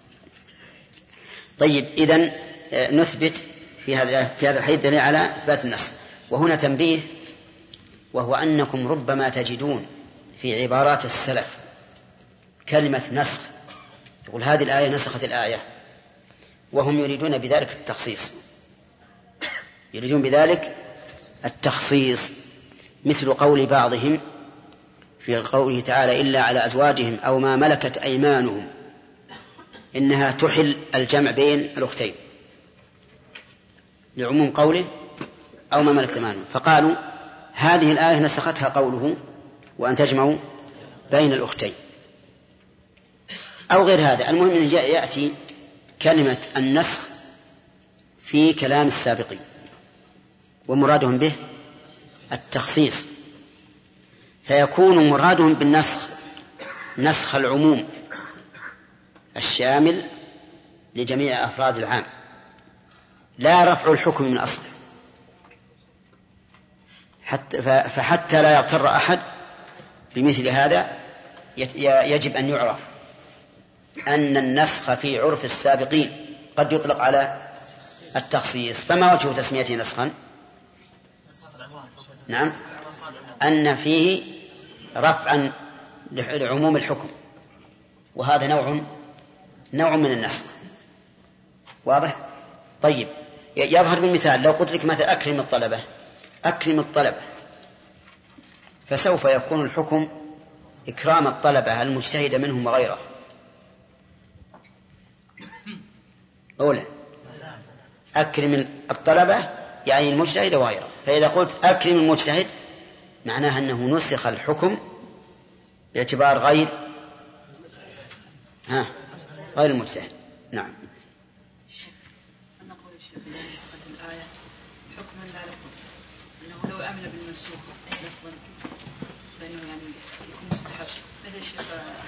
طيب، إذن نثبت في هذا الحديث دليل على إثبات النسخ. وهنا تنبيه، وهو أنكم ربما تجدون في عبارات السلف كلمة نسخ، يقول هذه الآية نسخت الآية، وهم يريدون بذلك التخصيص، يريدون بذلك التخصيص، مثل قول بعضهم في قوله تعالى إلا على أزواجهم أو ما ملكت أيمانهم إنها تحل الجمع بين الأختين، لعموم قوله أو ما ملكت أيمانهم، فقالوا هذه الآية نسختها قوله وأن تجمعوا بين الأختين، أو غير هذا. المهم أن يأتي كلمة النسخ في كلام السابقين، ومرادهم به التخصيص، فيكون مرادهم بالنسخ نسخ العموم الشامل لجميع أفراد العام، لا رفع الحكم من أصله، فحتى لا يغتر أحد بمثل هذا يجب أن يعرف أن النسخ في عرف السابقين قد يطلق على التخصيص. فما وجه تسميته نسخا؟ نعم، أن فيه رفعا لعموم الحكم، وهذا نوع من النسخ. واضح؟ طيب، يظهر بالمثال لو قلت لك مثلا أكرم الطلبة، فسوف يكون الحكم إكرام الطلبة المجتهد منهم وغيره، أولا أكرم الطلبة يعني المجتهد وغيره، فإذا قلت أكرم المجتهد معناها أنه نسخ الحكم باعتبار غير المجتهد. نعم. أنا أقول الشيخ إذا نسخت الآية حكما لا لفظا، أنه لو عمل بالمنسوخ لفظا فإنه يعني يكون مستحب. مثل الشيخ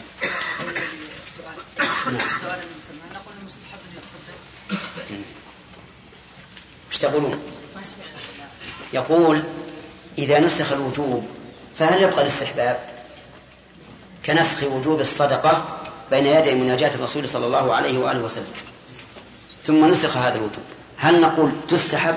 السؤال المسمى نقول مستحب للتصدق. ايش تقولون؟ يقول إذا نسخ الوجوب فهل يبقى الاستحباب كنسخ وجوب الصدقة بين يدي مناجاة الرسول صلى الله عليه وآله وسلم، ثم نسخ هذا الوجوب، هل نقول تستحب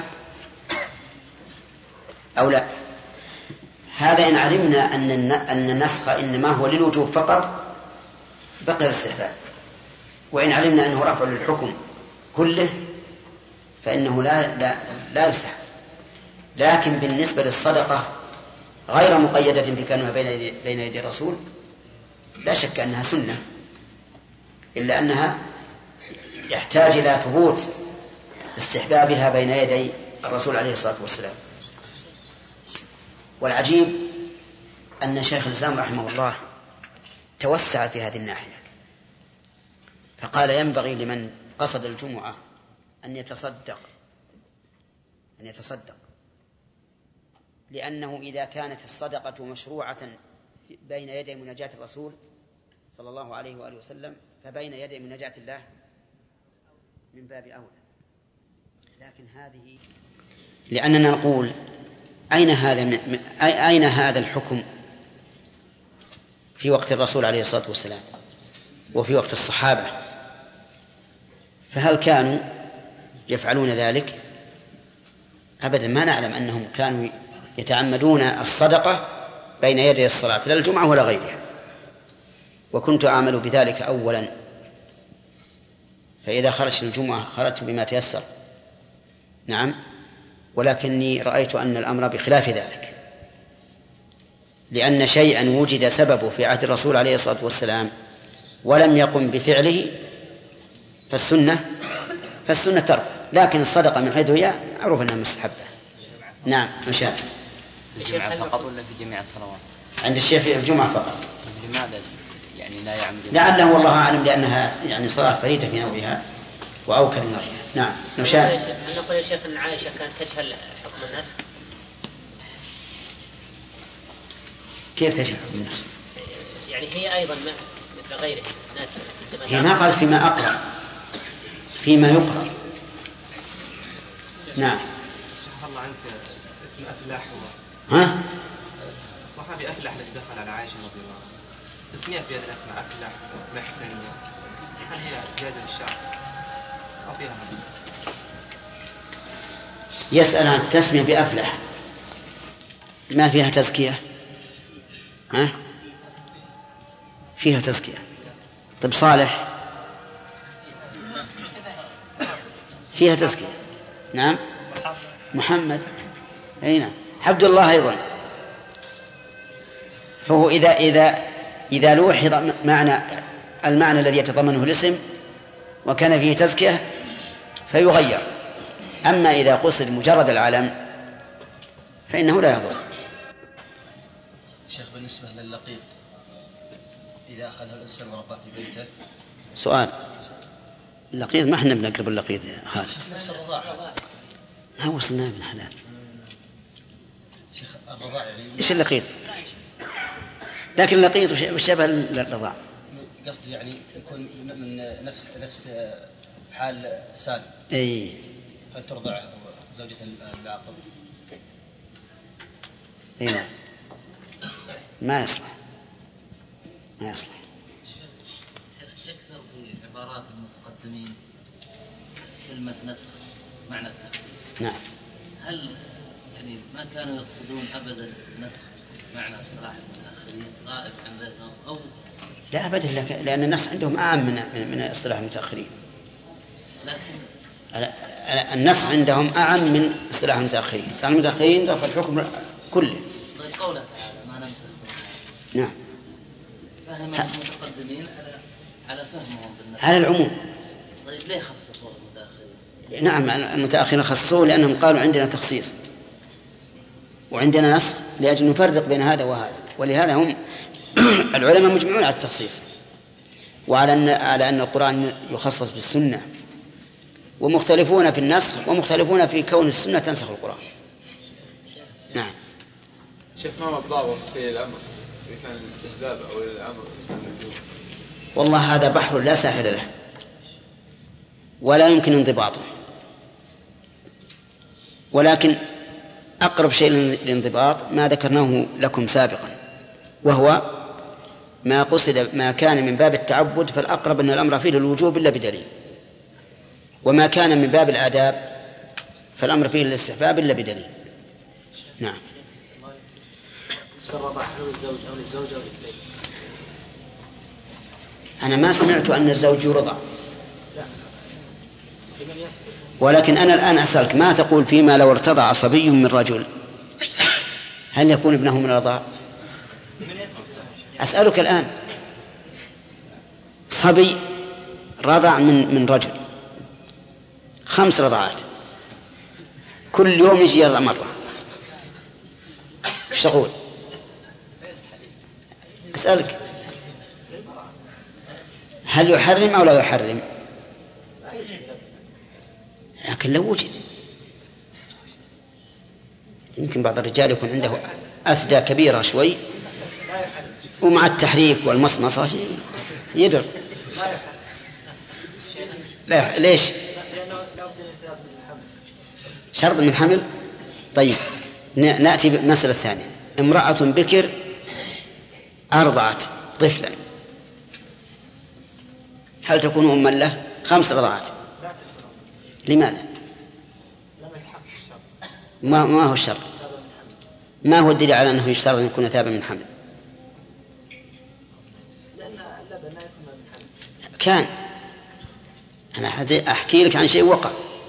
أو لا؟ هذا إن علمنا أن النسخ إنما هو للوجوب فقط بقي الاستحباب، وإن علمنا أنه رفع للحكم كله فإنه لا يستحب. لكن بالنسبة للصدقة غير مقيدة بكونها بين يدي الرسول لا شك أنها سنة، إلا أنها يحتاج إلى ثبوت استحبابها بين يدي الرسول عليه الصلاة والسلام. والعجيب أن شيخ الإسلام رحمه الله توسع في هذه الناحية، فقال ينبغي لمن قصد الجمعة أن يتصدق لأنه إذا كانت الصدقة مشروعة بين يدي مناجاة الرسول صلى الله عليه وآله وسلم فبين يدي مناجاة الله من باب أولى. لكن هذه لأننا نقول أين هذا الحكم في وقت الرسول عليه الصلاة والسلام وفي وقت الصحابة؟ فهل كانوا يفعلون ذلك؟ أبدا، ما نعلم أنهم كانوا يتعمدون الصدقة بين يدي الصلاة لا الجمعة ولا غيرها، وكنت أعمل بذلك أولا، فإذا خرجت الجمعة خرجت بما تيسر. نعم، ولكني رأيت أن الأمر بخلاف ذلك، لأن شيئا وجد سببه في عهد الرسول عليه الصلاة والسلام ولم يقم بفعله فالسنة ترك، لكن الصدقة من حيث هي معروف أنها مستحبة. نعم. مشاهد الجمعة فقط ولا في جميع الصلوات؟ عند الشيخ في الجمعة فقط. لماذا يعني لا يعمل؟ لعله والله أعلم لأنها يعني صلاة فريدة في نوعها وأوكل من غيرها. نعم. مشاهد. هل نقول يا شيخ أن عائشة كانت تجهل حكم النسخ؟ كيف تجب حكم النسخ؟ يعني هي أيضا مثل غيره ناس. هي ما قال فيما أقرأ، فيما يقرأ. نعم. شيخ الله عنك اسم أفلح ها؟ الصحابي أفلح الذي دخل على عائشة رضي الله عنها، تسمية في هذه الأسماء أفلح محسن، هل هي جائزة للشعب أو فيها مدى؟ يسأل عن التسمية بأفلح ما فيها تزكية؟ ها؟ فيها تزكية. طيب صالح فيها تزكية. نعم. محمد أي نعم. عبد الله أيضا. فهو إذا لوحظ المعنى الذي يتضمنه الاسم وكان فيه تزكية فيغير. أما إذا قصد مجرد العلم فإنه لا يضر. شيخ بالنسبة لللقيط إذا أخذه الإنسان ورباه في بيته. سؤال اللقيط ما احنا بنقرب اللقيط يا خالد. نفس الرضاعة. ما وصلنا ابن حلال. شيخ الرضاعة يعني إيش اللقيط؟ لكن اللقيط وشبه الرضاع. قصدي يعني يكون من نفس حال سالم. أي. هل ترضعه زوجة العاقل؟ أي نعم. ما يصلح. شيخ يكثر في عبارات المتقدمين كلمة نسخ معنى التخصيص. نعم. هل يعني ما كانوا يقصدون أبدا نسخ معنى اصطلاح المتأخرين غائب عن ذهنهم أو لا أبدا، لأن النسخ عندهم أعم من اصطلاح المتأخرين. لكن النسخ عندهم أعم من اصطلاح المتأخرين. اصطلاح المتأخرين رفع الحكم كله. طيب قوله تعالى ما ننسخ. نعم. فهم المتقدمين على فهمهم بالنسخ. على العموم. طيب ليه خصصوا المتأخرين؟ نعم المتأخرين خصصوه لأنهم قالوا عندنا تخصيص وعندنا نسخ لأجل نفرق بين هذا وهذا، ولهذا هم العلماء مجمعون على التخصيص وعلى أن القرآن يخصص بالسنة، ومختلفون في النسخ ومختلفون في كون السنة تنسخ القرآن. نعم. شيخ ما هو الضابط في الأمر إذا كان الاستحباب أو الأمر؟ والله هذا بحر لا ساحل له ولا يمكن انضباطه، ولكن أقرب شيء للانضباط ما ذكرناه لكم سابقا، وهو ما كان من باب التعبد فالأقرب أن الأمر فيه للوجوب إلا بدليل، وما كان من باب الآداب فالأمر فيه للاستحباب إلا بدليل. نعم. الرضاعة هل للزوج أو للزوجة أو للكليب؟ أنا ما سمعت أن الزوج يرضع، ولكن أنا الآن أسألك ما تقول فيما لو ارتضع صبي من رجل هل يكون ابنه من الرضاع؟ أسألك الآن صبي رضع من رجل 5 رضعات كل يوم يجي يرضع مرة، ايش تقول؟ أسألك هل يحرم أو لا يحرم؟ لكن لو وجد يمكن بعض الرجال يكون عنده أثدى كبيرة شوي ومع التحريك والمصمصة يدر. لا ليش؟ شرط من حمل. طيب نأتي بمسألة ثانية. امرأة بكر أرضعت طفلا هل تكون أما له 5 رضعات؟ لماذا؟ ما هو الشرط؟ ما هو الدليل على أنه يشترط أن يكون تابا من حمل؟ كان أنا أحكي لك عن شيء وقع.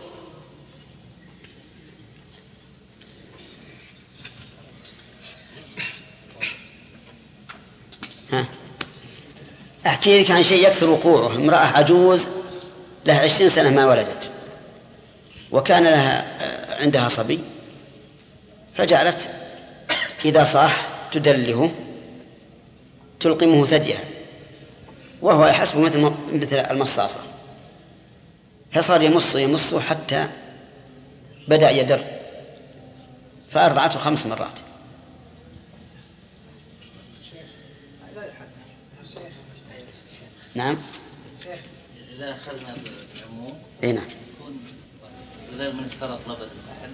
أحكي لك عن شيء يكثر وقوعه. امرأة عجوز لها 20 سنة ما ولدت، وكان لها عندها صبي، فجعلت إذا صاح تدلهه تلقمه ثديها وهو يحسب مثل المصاصة، فصار يمص حتى بدأ يدر، فأرضعته 5 مرات. نعم. إذا أخذنا بالعموم أي نعم. غير من افترض لبن الفحل.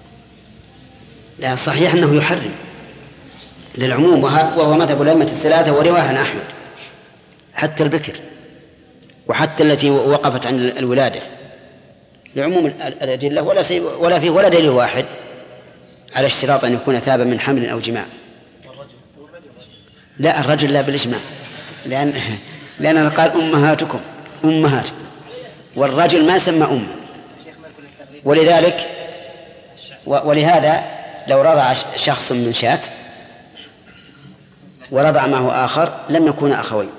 لا صحيح أنه يحرم للعموم، وهو مذهب الأئمة الثلاثة ورواية عن أحمد، حتى البكر وحتى التي وقفت عن الولادة لعموم الأدلة، ولا فيه ولا دليل واحد على اشتراط أن يكون ثابا من حمل أو جماع. لا الرجل لا بالإجماع، لأن قال أمهاتكم والرجل ما سمى ولهذا لو رضع شخص من شاة ورضع معه آخر لم يكون أخوين.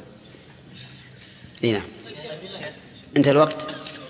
نعم. انتهى الوقت.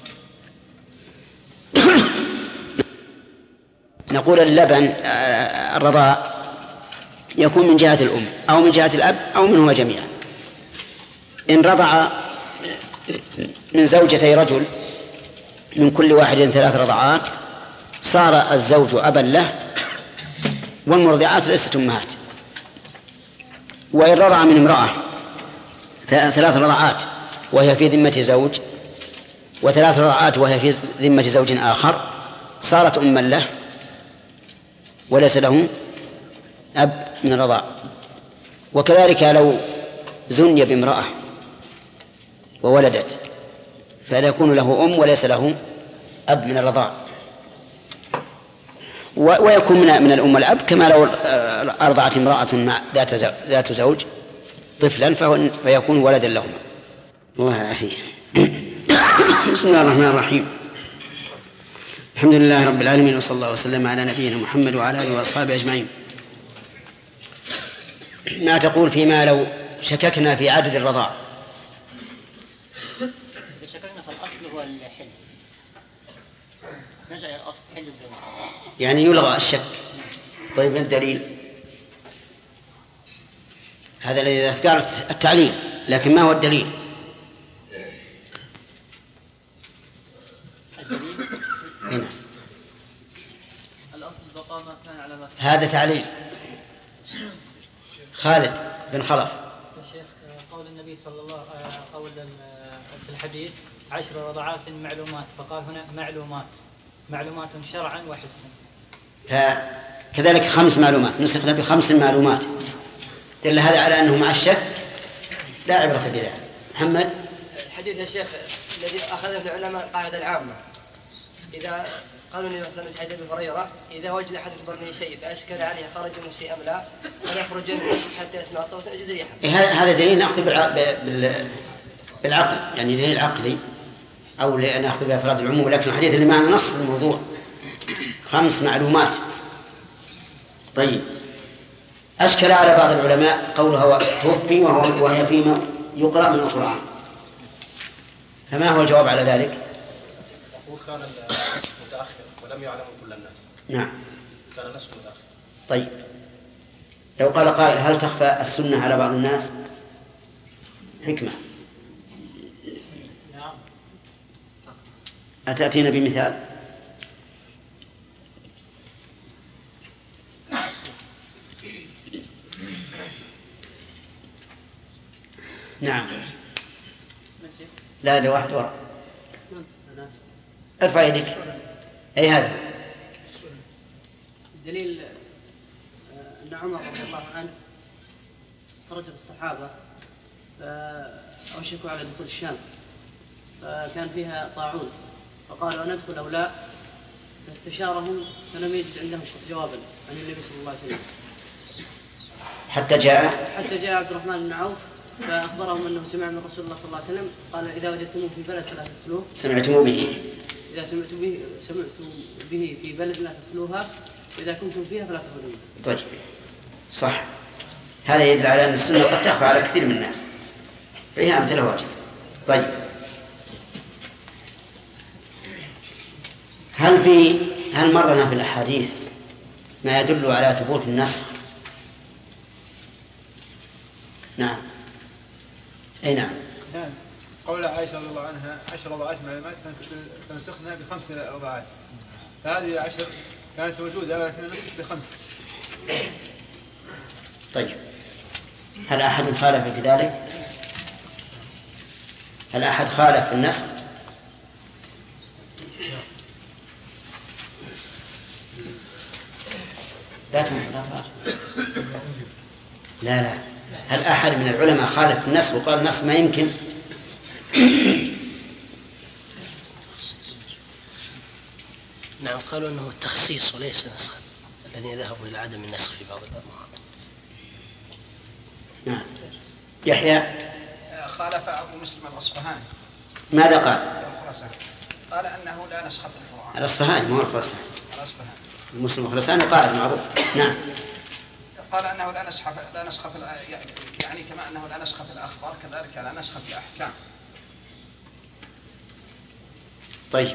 نقول اللبن الرضاع يكون من جهة الأم أو من جهة الأب أو منهما جميعا. إن رضع من زوجتي رجل من كل واحد 3 رضعات صار الزوج أبا له، والمرضعات ليست أمهات. وإن رضع من امرأة 3 رضعات وهي في ذمة زوج و3 رضعات وهي في ذمة زوج آخر صارت أما له وليس له أب من الرضاع. وكذلك لو زني بامرأة وولدت فلا يكون له أم وليس له أب من الرضاع، ويكون من الأم والأب كما لو أرضعت امرأة ذات زوج طفلا فيكون ولدا لهما. الله يعافيه. بسم الله الرحمن الرحيم. الحمد لله رب العالمين، وصلى الله وسلم على نبينا محمد وعلى آله وأصحابه أجمعين. ما تقول فيما لو شككنا في عدد الرضاع؟ إذا شككنا فالأصل هو الحل، نرجع إلى الأصل حل الزوج، يعني يلغى الشك. طيب الدليل؟ هذا الذي ذكرت التعليل، لكن ما هو الدليل؟ هنا الأصل بقاء ما كان على ما كان. هذا تعليل. خالد بن خلف. شيخ قول النبي صلى الله قول في الحديث 10 رضعات معلومات، فقال هنا معلومات شرعا وحسا. فكذلك 5 معلومات نسخنا ب5 معلومات، دل هذا على أنه مع الشك لا عبرة بذلك. محمد. الحديث يا شيخ الذي أخذه ابن العلماء القاعدة العامة، إذا قالوا النبي صلى الله عليه وسلم حديث أبي هريرة إذا وجد أحد بطنه شيء فأشكل عليه خرج من شيء أم لا فليخرج حتى يسمع صوتا يجد ريحا. هذا دليل نأخذ بالعقل، يعني دليل عقلي، أو نأخذ بأفراد العموم، لكن الحديث اللي معنا نص الموضوع 5 معلومات. طيب أشكل على بعض العلماء قولها توفي وهي فيما يقرأ من القرآن، فما هو الجواب على ذلك؟ يقول كان النسخ متأخر ولم يعلم كل الناس. نعم كان النسخ متأخر. طيب لو قال قائل هل تخفى السنة على بعض الناس؟ حكمة. نعم. أتأتينا بمثال؟ نعم. لا لواحد وراء. ارفع يدك. أي هذا دليل أن عمر رضي الله عنه خرج بالصحابة فأوشكوا على دخول الشام، فكان فيها طاعون فقالوا ندخل أو لا، فاستشارهم فلم يجد عندهم جوابا عن النبي صلى الله عليه وسلم حتى جاء عبد الرحمن بن عوف فأخبرهم أنه سمع من رسول الله صلى الله عليه وسلم قال إذا وجدتموه في بلد فلا تدخلوه. سمعتم به. إذا سمعتم به في بلد لا تدخلوها، وإذا كنتم فيها فلا تخرجون. طيب صح. هذا يدل على أن السنة قد تخفى على كثير من الناس، فيها أمثلة واجب. طيب هل مرنا في الأحاديث ما يدل على ثبوت النسخ؟ نعم. أي نعم. قول عائشة رضي الله عنها 10 رضعات معلومات فنسخنا ب5 رضعات، فهذه 10 كانت موجودة لكن نسخت ب5. طيب هل أحد خالف في ذلك؟ هل أحد خالف في النسخ؟ لا هل أحد من العلماء خالف في النسخ وقال النسخ ما يمكن؟ نعم، قالوا أنه التخصيص وليس نسخا، الذين ذهبوا إلى عدم النسخ في بعض الأمراض. نعم. يحيى خالف أبو مسلم الأصفهاني. ماذا قال؟ قال أنه لا نسخ في القرآن. الأصفهاني مو الخراساني. المسلم الخراساني قائد معروف. نعم. قال أنه لا نسخ في يعني كما أنه لا نسخ في الأخبار كذلك لا نسخ في الأحكام. طيب.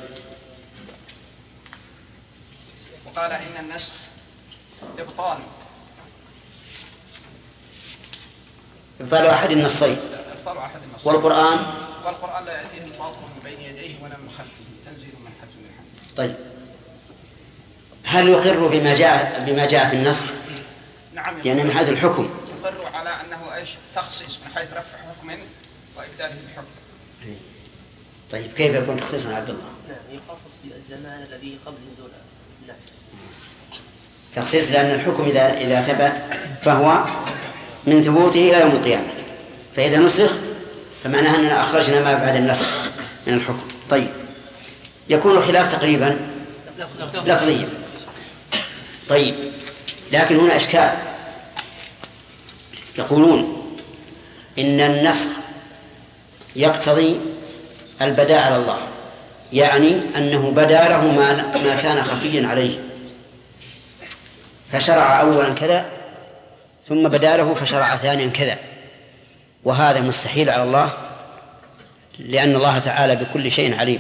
وقال إن النسخ إبطال أحد النصين. والقرآن لا يأتيه الباطل من بين يديه ولا من خلفه تنزيل من حكيم حميد. طيب، هل يقر بما جاء في النسخ؟ نعم، يعني من حيث الحكم يقر على أنه إيش تخصيص من حيث رفع حكم وإبداله الحكم. طيب، كيف يكون تخصيصا عبد الله؟ نعم، يخصص بالزمان الذي قبل نزول الناس. تخصيص لأن الحكم إذا ثبت فهو من ثبوته إلى يوم القيامة، فإذا نسخ فمعناها أننا أخرجنا ما بعد النسخ من الحكم. طيب، يكون الخلاف تقريبا لفظيا. طيب، لكن هنا إشكال. يقولون إن النسخ يقتضي البداء على الله، يعني أنه بدا له ما كان خفيا عليه، فشرع أولا كذا ثم بدا له فشرع ثانيا كذا، وهذا مستحيل على الله لأن الله تعالى بكل شيء عليم.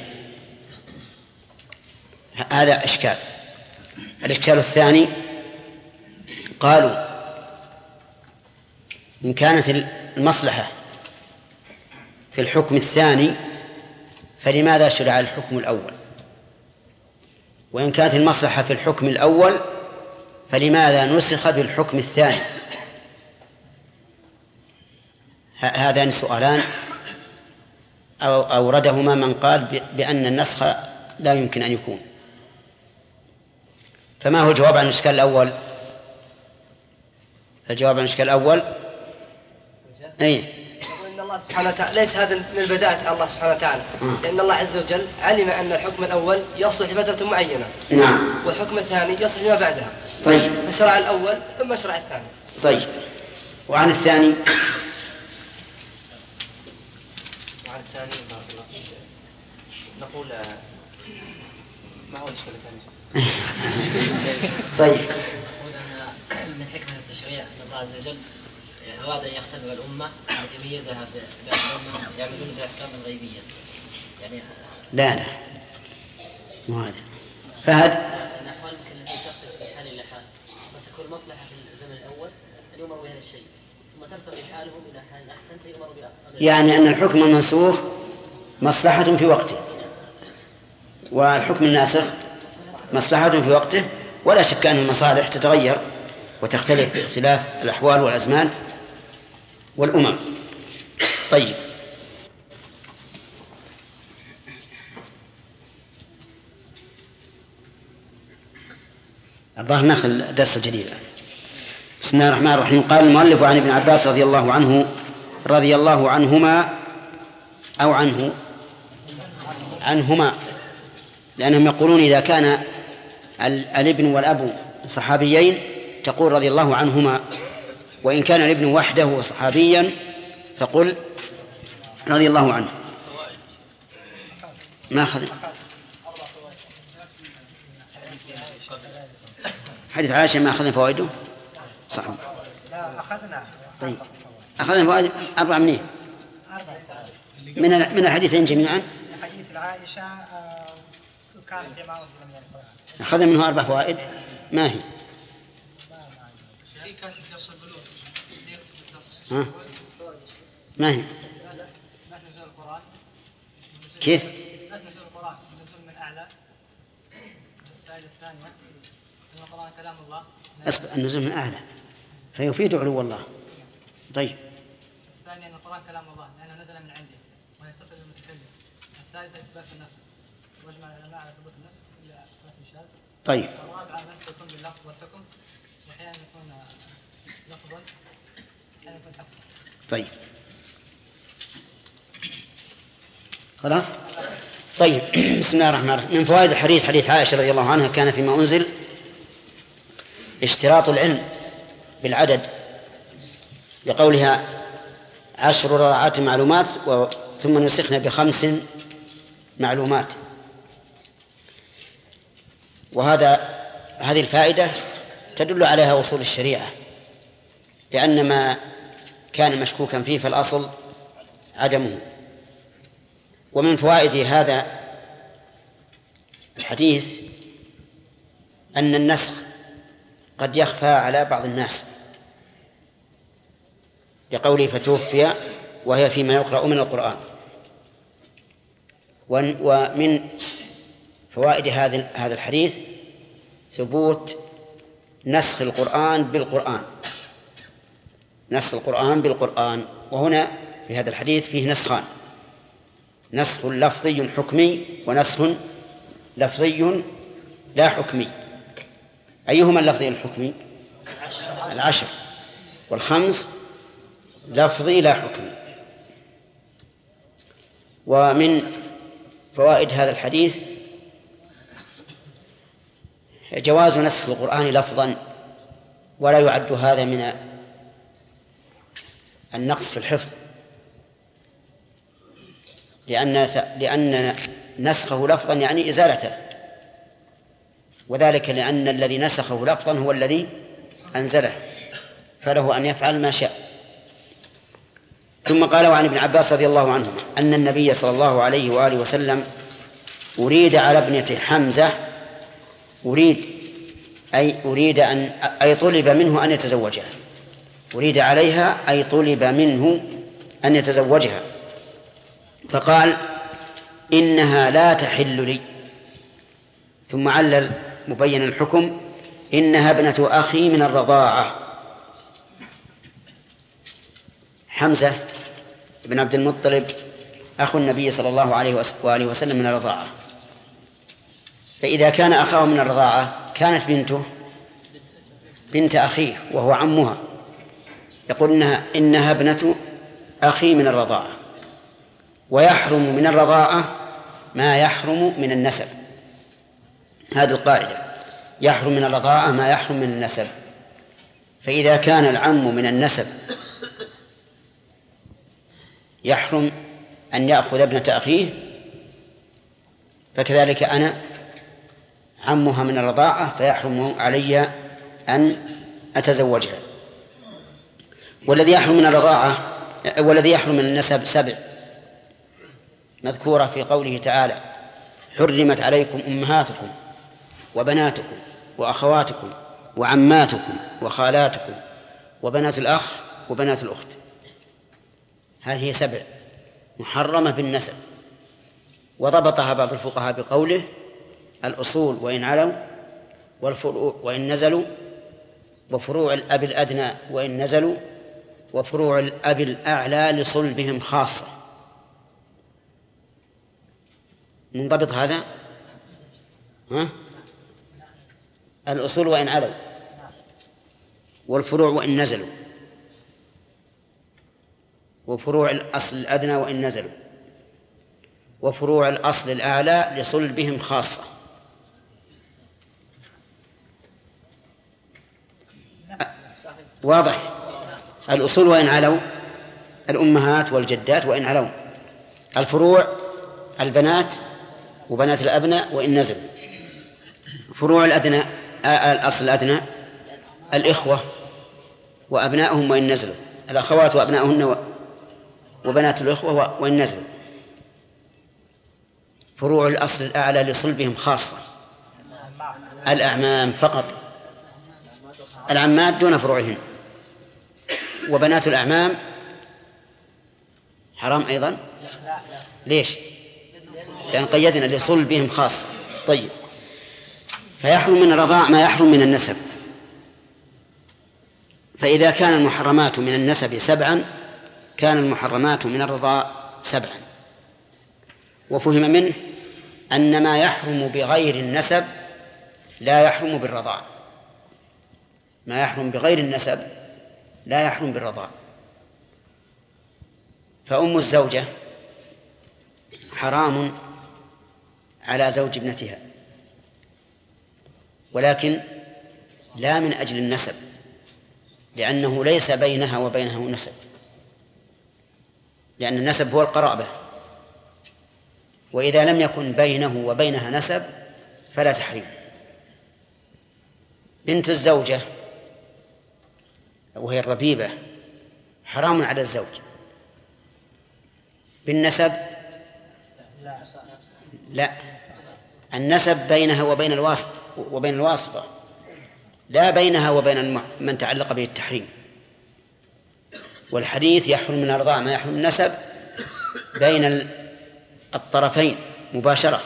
هذا إشكال. الإشكال الثاني، قالوا إن كانت المصلحة في الحكم الثاني فلماذا شرع الحكم الأول؟ وإن كانت المصلحة في الحكم الأول فلماذا نسخ بالحكم الثاني؟ هذان سؤالان أوردهما من قال بأن النسخ لا يمكن أن يكون. فما هو الجواب عن الإشكال الأول؟ الجواب عن الإشكال الأول أي إن الله سبحانه وتعالى ليس هذا من البداءة الله سبحانه وتعالى، لأن الله عز وجل علم أن الحكم الأول يصلح لفترة معينة. نعم. والحكم الثاني يصلح لما بعدها. طيب. فشرع الأول ثم شرع الثاني. طيب، وعن الثاني؟ وعن الثاني نقول ما هو الإشكال الثاني؟ طيب. من حكمة التشريع أن الله عز وجل أراد أن يختبر الأمة التي ميزها بأنهم يعملون بالأحكام الغيبية. يعني لا مو هذا. فهد. الأحوال التي تختلف من حال إلى حال، وتكون المصلحة في الزمن الأول أن يؤمر بهذا الشيء، ثم ترتقي حالهم إلى حال أحسن فيؤمر بأقل. يعني أن الحكم المنسوخ مصلحة في وقته، والحكم الناسخ مصلحة في وقته، ولا شك أن المصالح تتغير وتختلف باختلاف الأحوال والأزمان والأمم. طيب، الظاهر ناخذ الدرس الجديد. بسم الله الرحمن الرحيم. قال المؤلف عن ابن عباس رضي الله عنهما أو عنهما، لأنهم يقولون إذا كان الابن والأب صحابيين تقول رضي الله عنهما، وإن كان الابن وحده صحابيا فقل رضي الله عنه. ما أخذ حديث عائشة ما أخذنا فوائده صح؟ لا أخذنا. طيب، أخذنا فوائد 4 منين؟ من الحديثين جميعا. حديث عائشة كان فيما أنزل من القرآن. أخذنا منه 4 فوائد. ما هي؟ ها؟ ما هي؟ كيف؟ نزول القرآن نزول من أعلى. الفائدة الثانية أن القرآن كلام الله. النزول من أعلى فيفيد علو الله. طيب. الثانية أن القرآن كلام الله لأنه نزل من عنده، وهي صفة المتكلم. الثالثة إثبات النسخ، واجمع العلماء على ثبوت النسخ إلا ثلاث شاذ. طيب. الرابعة النسخ يكون باللفظ والحكم، وأحيانا يكون لفظا، أحيانا يكون حكما. طيب خلاص. طيب بسم الله الرحمن الرحيم. من فوائد الحديث حديث عائشة رضي الله عنها كان فيما أنزل اشتراط العلم بالعدد، لقولها 10 رضعات معلومات ثم نسخنا ب5 معلومات. هذه الفائدة تدل عليها أصول الشريعة، لأن ما كان مشكوكا فيه فالأصل عدمه. ومن فوائد هذا الحديث أن النسخ قد يخفى على بعض الناس، لقوله فتوفي وهي فيما يقرأ من القرآن. ومن فوائد هذا الحديث ثبوت نسخ القرآن بالقرآن، نسخ القرآن بالقرآن. وهنا في هذا الحديث فيه نسخان: نسخ لفظي حكمي ونسخ لفظي لا حكمي. أيهما اللفظي الحكمي؟ 10، وال5 لفظي لا حكمي. ومن فوائد هذا الحديث جواز نسخ القرآن لفظا، ولا يعد هذا من النقص في الحفظ، لأن نسخه لفظا يعني إزالته، وذلك لأن الذي نسخه لفظا هو الذي أنزله، فله أن يفعل ما شاء. ثم قال: وعن ابن عباس رضي الله عنهما أن النبي صلى الله عليه وآله وسلم أريد على ابنة حمزة، أي طلب منه أن يتزوجها، أريد عليها أي طلب منه أن يتزوجها، فقال: إنها لا تحل لي. ثم علل مبين الحكم: إنها ابنة أخي من الرضاعة. حمزة بن عبد المطلب أخو النبي صلى الله عليه وآله وسلم من الرضاعة، فإذا كان أخاه من الرضاعة كانت بنته بنت أخيه وهو عمها، يقول إنها ابنة أخي من الرضاعة. ويحرم من الرضاعة ما يحرم من النسب، هذه القاعدة: يحرم من الرضاعة ما يحرم من النسب. فإذا كان العم من النسب يحرم أن يأخذ ابنة أخيه، فكذلك أنا عمها من الرضاعة فيحرم علي أن أتزوجها. والذي يحرم من الرضاعة والذي يحرم من النسب 7 مذكورة في قوله تعالى: حرمت عليكم أمهاتكم وبناتكم وأخواتكم وعماتكم وخالاتكم وبنات الأخ وبنات الأخت. هذه 7 محرمة بالنسب. وضبطها بعض الفقهاء بقوله: الأصول وإن علوا، والفروع وإن نزلوا، وفروع الأب الأدنى وإن نزلوا، وفروع الأب الأعلى لصلبهم خاصة. منضبط هذا؟ الأصول وإن علوا، والفروع وإن نزلوا، وفروع الأصل الأدنى وإن نزلوا، وفروع الأصل الأعلى لصلبهم خاصة. واضح؟ الأصول وإن علوا الأمهات والجدات وإن علوا، الفروع البنات وبنات الأبناء وإن نزلوا، فروع الأدنى الأصل الأدنى الإخوة وأبنائهم وإن نزلوا، الأخوات وأبنائهن وبنات الإخوة وإن نزلوا، فروع الأصل الأعلى لصلبهم خاصة الأعمام فقط، العمات دون فروعهن، وبنات الأعمام حرام أيضا. ليش؟ لأن قيدنا لصلبهم خاصة. طيب، فيحرم من الرضاع ما يحرم من النسب. فإذا كان المحرمات من النسب 7 كان المحرمات من الرضاع 7. وفهم منه أن ما يحرم بغير النسب لا يحرم بالرضاع، ما يحرم بغير النسب لا يحرم بالرضاع. فأم الزوجة حرام على زوج ابنتها، ولكن لا من أجل النسب، لأنه ليس بينها وبينه نسب، لأن النسب هو القرابة، وإذا لم يكن بينه وبينها نسب فلا تحريم. بنت الزوجة وهي الربيبة حرام على الزوج بالنسب، لا، النسب بينها وبين الواسطة، لا بينها وبين من تعلق به التحريم. والحديث يحرم من الرضاع ما يحرم من النسب بين الطرفين مباشرة،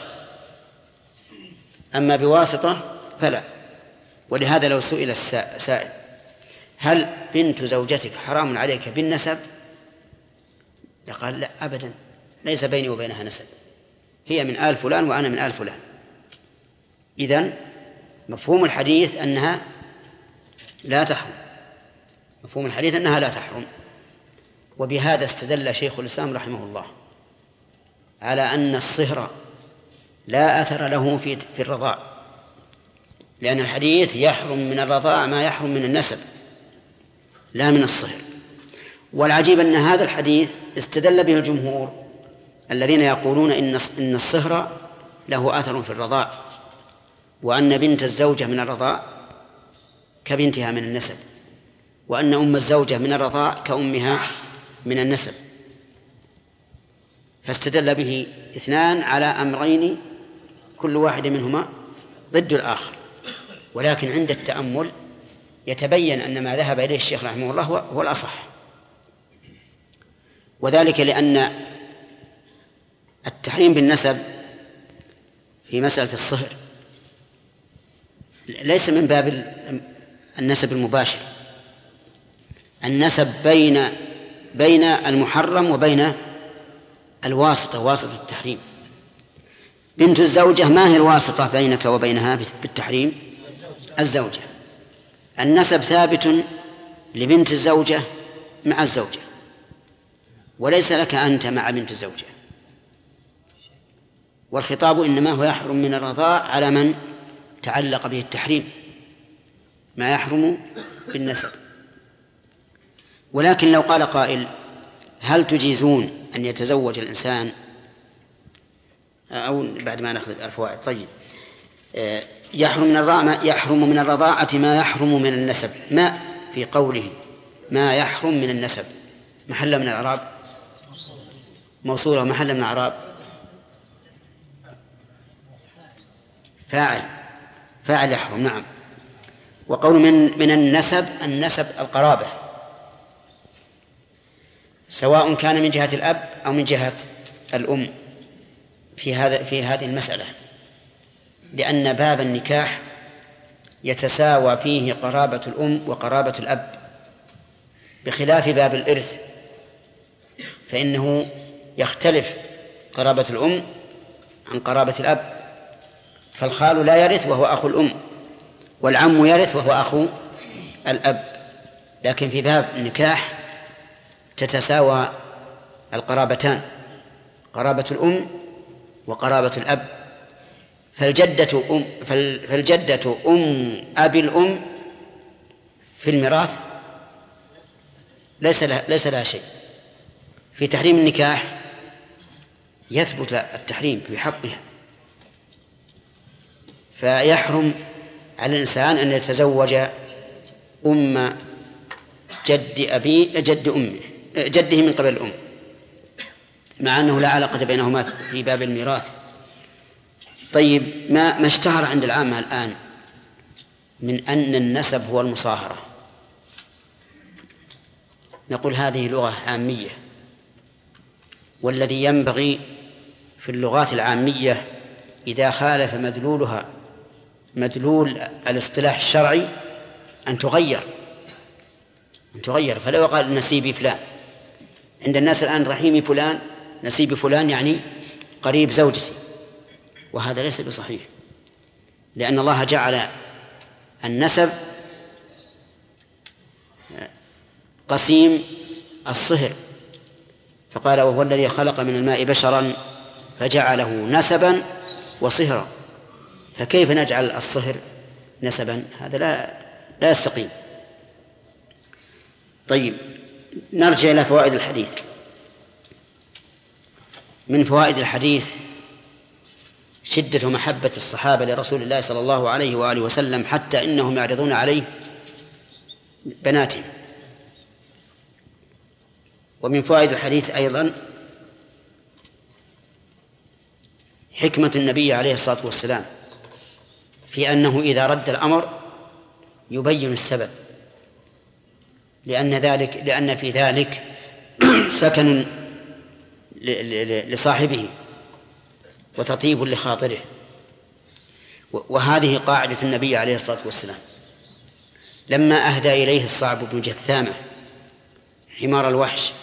أما بواسطة فلا. ولهذا لو سئل السائل هل بنت زوجتك حرام عليك بالنسب؟ لقال لا أبدا، ليس بيني وبينها نسب، هي من آل فلان وأنا من آل فلان. إذن مفهوم الحديث أنها لا تحرم، مفهوم الحديث أنها لا تحرم. وبهذا استدل شيخ الإسلام رحمه الله على أن الصهر لا أثر له في الرضاع، لأن الحديث يحرم من الرضاع ما يحرم من النسب لا من الصهر. والعجيب أن هذا الحديث استدل به الجمهور الذين يقولون إن الصهر له أثر في الرضاع، وأن بنت الزوجة من الرضاع كبنتها من النسب، وأن أم الزوجة من الرضاع كأمها من النسب. فاستدل به اثنان على أمرين كل واحد منهما ضد الآخر. ولكن عند التأمل يتبين أن ما ذهب إليه الشيخ رحمه الله هو الأصح، وذلك لأن التحريم بالنسب في مسألة الصهر ليس من باب النسب المباشر، النسب بين المحرم وبين الواسطة، واسطة التحريم. بنت الزوجة ما هي الواسطة بينك وبينها بالتحريم؟ الزوجة. النسب ثابت لبنت الزوجة مع الزوجة، وليس لك أنت مع بنت الزوجة. والخطاب إنما هو يحرم من الرضاع على من تعلق به التحريم، ما يحرم بالنسب. ولكن لو قال قائل هل تجيزون أن يتزوج الإنسان، أو بعد ما نأخذ الفوائد، طيب، يحرم من الرضاعة ما يحرم من النسب، ما في قوله ما يحرم من النسب محل من الإعراب، موصولة محل من الإعراب، فاعل يحرم، نعم. وقول من النسب القرابة، سواء كان من جهة الأب أو من جهة الأم في هذه المسألة، لأن باب النكاح يتساوى فيه قرابة الأم وقرابة الأب، بخلاف باب الإرث فإنه يختلف قرابة الأم عن قرابة الأب. فالخال لا يرث وهو أخو الأم، والعم يرث وهو أخو الأب. لكن في باب النكاح تتساوى القرابتان، قرابة الأم وقرابة الأب. فالجدة أم أبي الأم في الميراث ليس لها شيء. في تحريم النكاح يثبت التحريم في حقها، فيحرم على الإنسان أن يتزوج أم جده من قبل الأم، مع أنه لا علاقة بينهما في باب الميراث. طيب، ما اشتهر عند العامة الآن من أن النسب هو المصاهرة، نقول هذه لغة عامية، والذي ينبغي في اللغات العامية إذا خالف مدلولها مدلول الاصطلاح الشرعي أن تغير. فلو قال نسيبي فلان، عند الناس الآن رحيمي فلان، نسيبي فلان يعني قريب زوجتي، وهذا ليس بصحيح، لأن الله جعل النسب قسيم الصهر، فقال وهو الذي خلق من الماء بشرا فجعله نسبا وصهرا، فكيف نجعل الصهر نسبا؟ هذا لا يستقيم. طيب، نرجع إلى فوائد الحديث. من فوائد الحديث شدة محبة الصحابة لرسول الله صلى الله عليه وآله وسلم، حتى إنهم يعرضون عليه بناتهم. ومن فوائد الحديث أيضا حكمة النبي عليه الصلاة والسلام في أنه إذا رد الأمر يبين السبب، لأن في ذلك سكن لصاحبه وتطيب لخاطره. وهذه قاعدة النبي عليه الصلاة والسلام. لما أهدى إليه الصعب بن جثامة حمار الوحش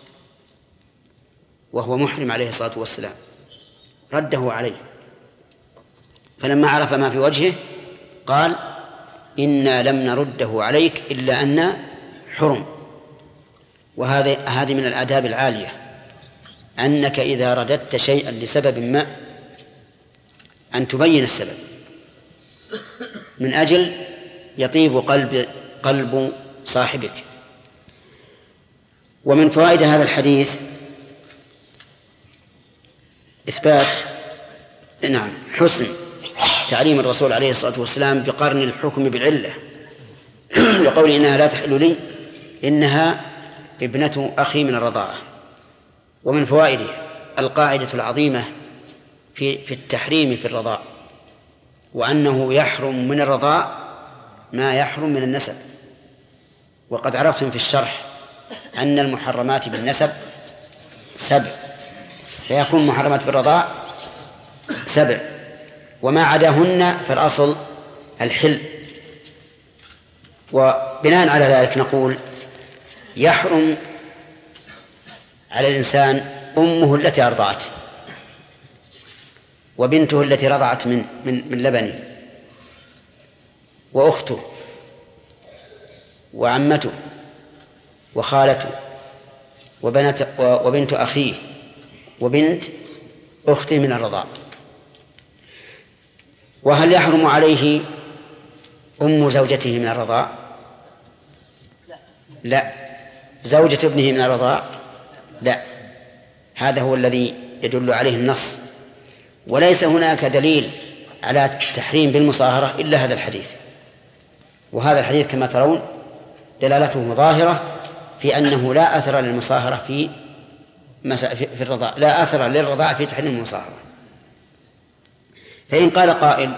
وهو محرم عليه الصلاة والسلام رده عليه، فلما عرف ما في وجهه قال إنا لم نرده عليك إلا أن حرم. وهذه من الآداب العالية، أنك إذا رددت شيئا لسبب ما أن تبين السبب من أجل يطيب قلب صاحبك. ومن فوائد هذا الحديث إثبات حسن تعليم الرسول عليه الصلاة والسلام بقرن الحكم بالعلة، يقول إنها لا تحل لي، إنها ابنة أخي من الرضاعة. ومن فوائده القاعدة العظيمة في التحريم في الرضاع، وأنه يحرم من الرضاع ما يحرم من النسب. وقد عرفتم في الشرح أن المحرمات بالنسب 7، فيكون محرمات بالرضاع 7، وما عداهن فالأصل الحل. وبناء على ذلك نقول يحرم على الإنسان أمه التي أرضعته، وبنته التي رضعت من لبنه، وأخته، وعمته، وخالته، وبنت أخيه، وبنت أخته من الرضاع. وهل يحرم عليه أم زوجته من الرضاع؟ لا. زوجة ابنه من الرضاع؟ لا. هذا هو الذي يدل عليه النص، وليس هناك دليل على التحريم بالمصاهرة إلا هذا الحديث. وهذا الحديث كما ترون دلالته ظاهرة في أنه لا أثر للمصاهرة في الرضاع، لا أثر للرضاع في تحريم المصاهرة. فإن قال قائل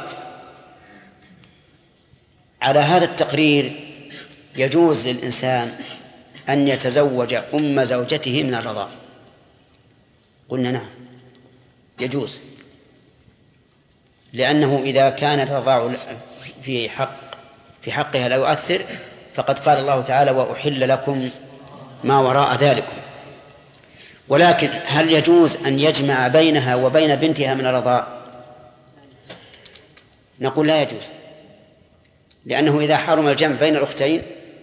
على هذا التقرير يجوز للإنسان أن يتزوج أم زوجته من الرضاع، قلنا نعم يجوز، لأنه إذا كان الرضاع في حقها لا يؤثر، فقد قال الله تعالى وأحل لكم ما وراء ذلكم. ولكن هل يجوز أن يجمع بينها وبين بنتها من الرضاع؟ نقول لا يجوز، لأنه إذا حرم الجمع بين الأختين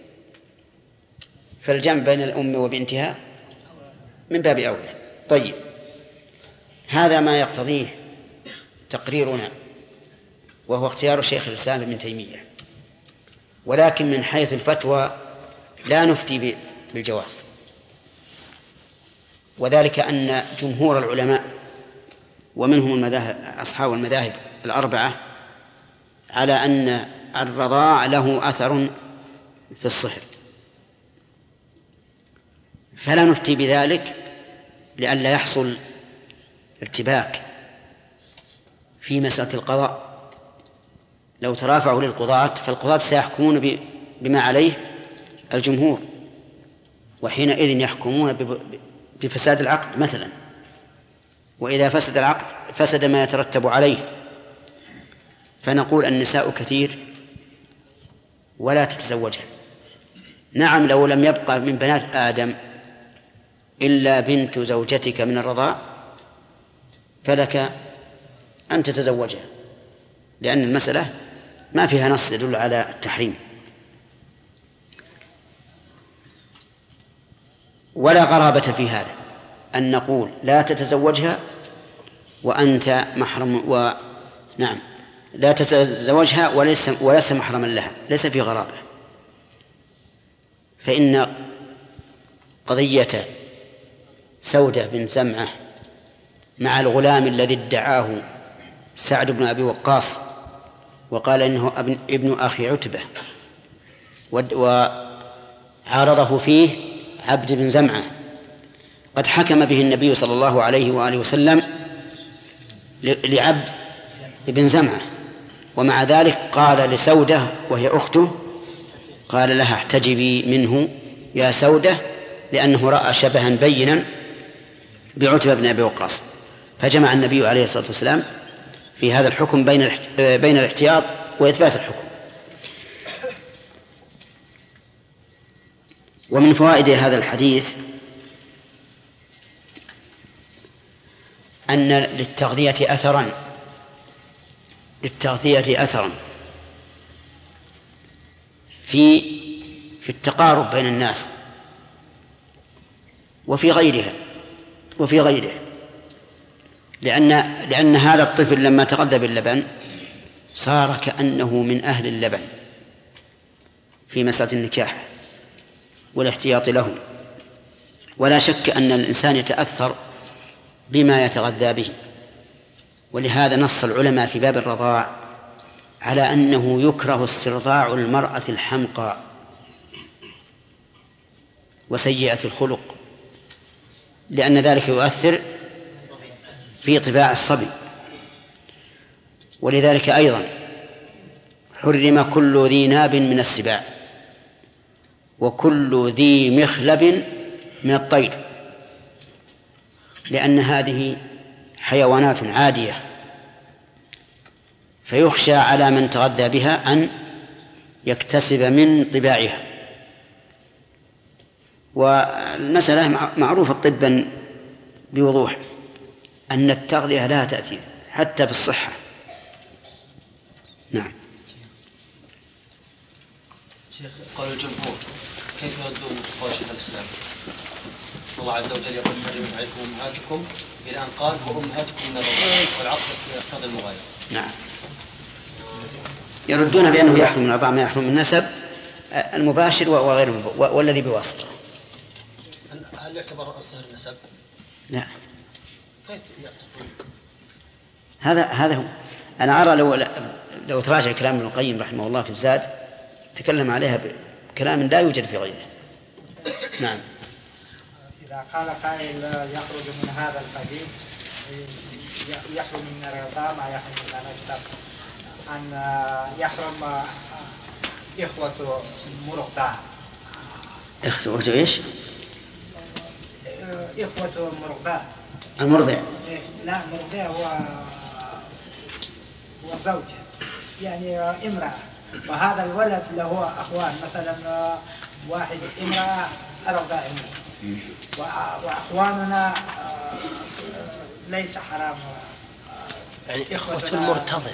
فالجمع بين الأم وبنتها من باب أولى. طيب، هذا ما يقتضيه تقريرنا، وهو اختيار شيخ الإسلام ابن تيمية. ولكن من حيث الفتوى لا نفتي بالجواز، وذلك أن جمهور العلماء ومنهم أصحاب المذاهب الأربعة على أن الرضاع له أثر في الصهر، فلا نفتي بذلك لئلا يحصل ارتباك في مسألة القضاء. لو ترافعوا للقضاة فالقضاة سيحكمون بما عليه الجمهور، وحينئذ يحكمون بفساد العقد مثلا، وإذا فسد العقد فسد ما يترتب عليه. فنقول النساء كثير ولا تتزوجها. نعم، لو لم يبقى من بنات آدم إلا بنت زوجتك من الرضاع فلك أن تتزوجها، لأن المسألة ما فيها نص يدل على التحريم. ولا غرابة في هذا أن نقول لا تتزوجها وأنت محرم، ونعم لا تتزوجها ولست محرما لها، ليس في غرابة. فإن قضية سودة بن زمعة مع الغلام الذي ادعاه سعد بن أبي وقاص وقال إنه ابن أخي عتبة وعارضه فيه عبد بن زمعة، قد حكم به النبي صلى الله عليه وآله وسلم لعبد بن زمعة، ومع ذلك قال لسودة وهي أخته، قال لها احتجبي منه يا سودة، لأنه رأى شبها بينا بعتبة بن أبي وقاص. فجمع النبي عليه الصلاة والسلام في هذا الحكم بين الاحتياط وإثبات الحكم. ومن فوائد هذا الحديث أن للتغذية أثرا في التقارب بين الناس وفي غيره، لأن هذا الطفل لما تغذى باللبن صار كأنه من أهل اللبن في مسألة النكاح والاحتياط له. ولا شك أن الإنسان يتأثر بما يتغذى به، ولهذا نص العلماء في باب الرضاع على أنه يكره استرضاع المرأة الحمقى وسيئة الخلق، لأن ذلك يؤثر في طباع الصبي. ولذلك أيضا حرم كل ذي ناب من السباع وكل ذي مخلب من الطير، لأن هذه حيوانات عادية، فيخشى على من تغذى بها أن يكتسب من طباعها. والمسألة معروفة طبا بوضوح أن التغذية لها تأثير حتى في الصحة. نعم. شيخ، قال الجمهور كيف يردون قول شيخ الإسلام الله عز وجل يقول حرمت عليكم أمهاتكم إلى أن قال وأمهاتكم من الرضاعة، والعطف يقتضي المغايرة. نعم، يردون بأنه يحرم من الرضاعة ما يحرم من النسب المباشر وغير والذي بواسطة. هل يعتبر الصهر النسب؟ لا. كيف يعتبرون؟ هذا هو. أنا أرى لو تراجع كلام ابن القيم رحمه الله في الزاد تكلم عليها بكلام لا يوجد في غيره. نعم. إذا قال قائل يخرج من هذا الحديث يحرم من الرضاعة ما يحرم من النسب، أن يحرم إخوة مرضع. إخوة إيش؟ إخوة مرضع. المرضع. لا، مرضع هو زوجة، يعني امرأة، وهذا الولد له أخوان، مثلا واحد امرأة أرضع امرأة، وأخواننا ليس حرام، يعني إخوة المرتضع.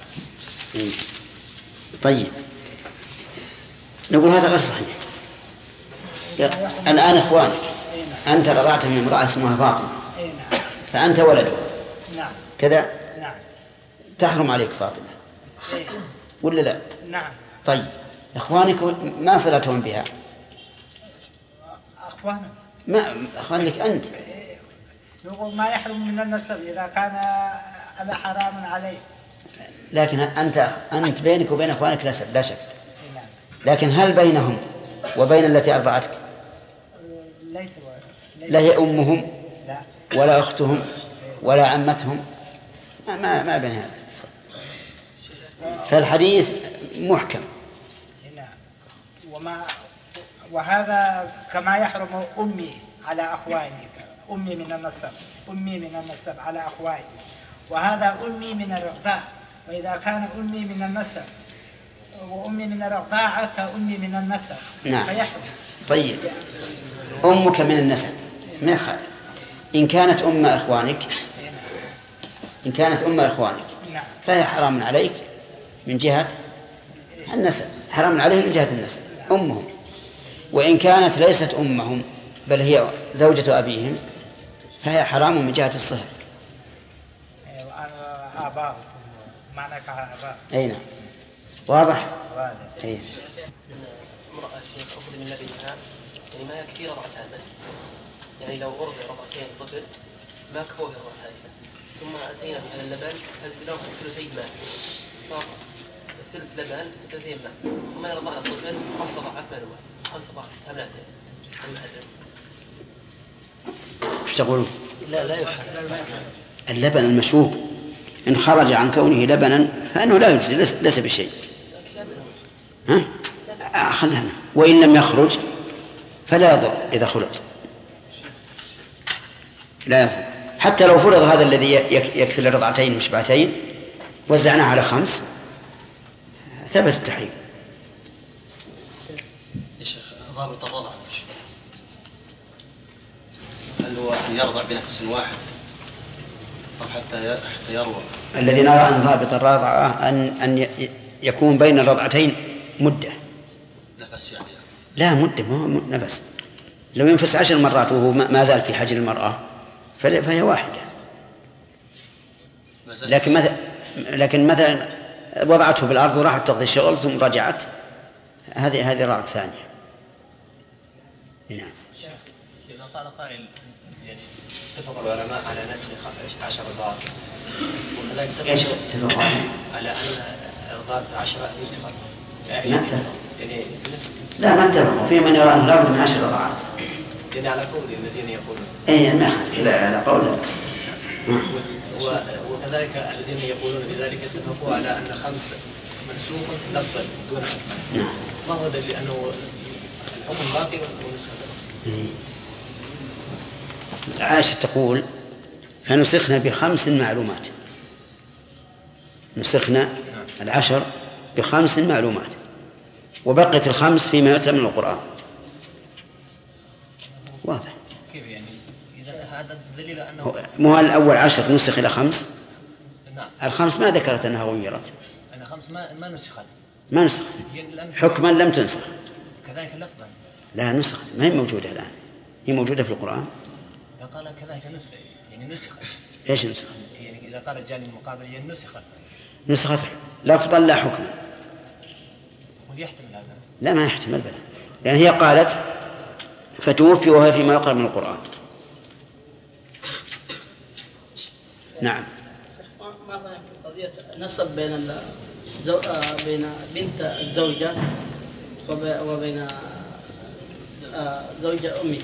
طيب، نقول هذا غير صحيح. الآن أخوانك أنت رضعت من امرأة اسمها فاطمة، فأنت ولدها كذا، تحرم عليك فاطمة ولا لا؟ نعم. طيب، أخوانك ما صلتهم بها؟ أخوانك أنت نقول ما يحرم من النسب إذا كان على حرام عليه. لكن أنت بينك وبين أخوانك نسب لا شك، لكن هل بينهم وبين التي أرضعتك لا هي أمهم ولا أختهم ولا عمتهم؟ ما بين هذا. فالحديث محكم. وهذا كما يحرم أمي على أخواني، أمي من النسب على أخواني، وهذا أمي من الرضاعة، وإذا كان أمي من النسب وأمي من الرضاعة كأمي من النسب فيحرم. طيب، أمك من النسب ما يخالف، إن كانت أم أخوانك إن كانت أم إخوانك فهي حرام عليك من جهة النسب، حرام عليه من جهة النسب أمهم. وإن كانت ليست أمهم بل هي زوجة أبيهم فهي حرام من جهة الصهر. آباء معنى كآباء. أي نعم واضح. أي. امرأة الشيخ أخذ من لبنها يعني ما يكفي رضعتها بس، يعني لو أرضع رضعتين طفل ما كفوه الرضعتين، ثم أتينا بهذا اللبن أزدناه ثلثي ماء صار ثلث لبن ثلثي ماء، ثم رضعنا الطفل 5 رضعات معلومات 5 رضعات حملتين المحرم. وش تقولون؟ لا يحرم. اللبن المشوب إن خرج عن كونه لبنا فإنه لا يجزي ليس بشيء. خلنا. وإن لم يخرج فلا يضر إذا خلط، لا يضر. حتى لو فرض هذا الذي يكفي الرضعتين مشبعتين وزعناه على 5 ثبت التحريم. يا شيخ ضابط الرضع هل هو أن يرضع بنفس واحد أو حتى يروى؟ الذي نرى أن ضابط الرضعة أن يكون بين الرضعتين مدة. نفس يعني؟ لا مدة ما هو نفس. لو ينفس 10 مرات وهو ما زال في حجر المرأة فهي واحدة. لكن مثلا وضعته بالأرض وراحت تقضي الشغل ثم رجعت هذه رضعة ثانية. نعم. إذا قال قائل يعني اتفق العلماء على نسخ 10 رضعات وكذلك اتفقوا على أن الرضعات 10 يسخر يعني لا ما اتفقوا. في من يرى أن لابد من 10 رضعات يعني على قول الذين يقولون لا على قول وكذلك الذين يقولون بذلك اتفقوا على أن 5 منسوخ لفظا دون أسماء. ما هو دليل أنه الحكم باقي ونسخ؟ عائشة تقول فنسخنا ب5 معلومات، نسخنا 10 ب5 معلومات وبقيت 5 فيما يتلى من القرآن. واضح. كيف يعني؟ إذا هذا دليل أنه مو الأول 10 نسخ إلى 5. نعم. ال5 ما ذكرت أنها غيرت. أنا 5 ما نسخت. ما نسخت. حكما لم تنسخ. كذلك لفظا. لا نسخت، ما هي موجودة الآن، هي موجودة في القرآن. إذا قال كذلك نسخ يعني نسخت. إيش نسخت؟ يعني إذا قال الجانب المقابل هي نسخت. نسخت لفظا لا حكما. ويحتمل هذا؟ لا ما يحتمل بلا، لأن هي قالت فتوفي وهي فيما يقرأ من القرآن. نعم. ما فهمت قضية النسب بين بنت الزوجة وبين زوجة أمي.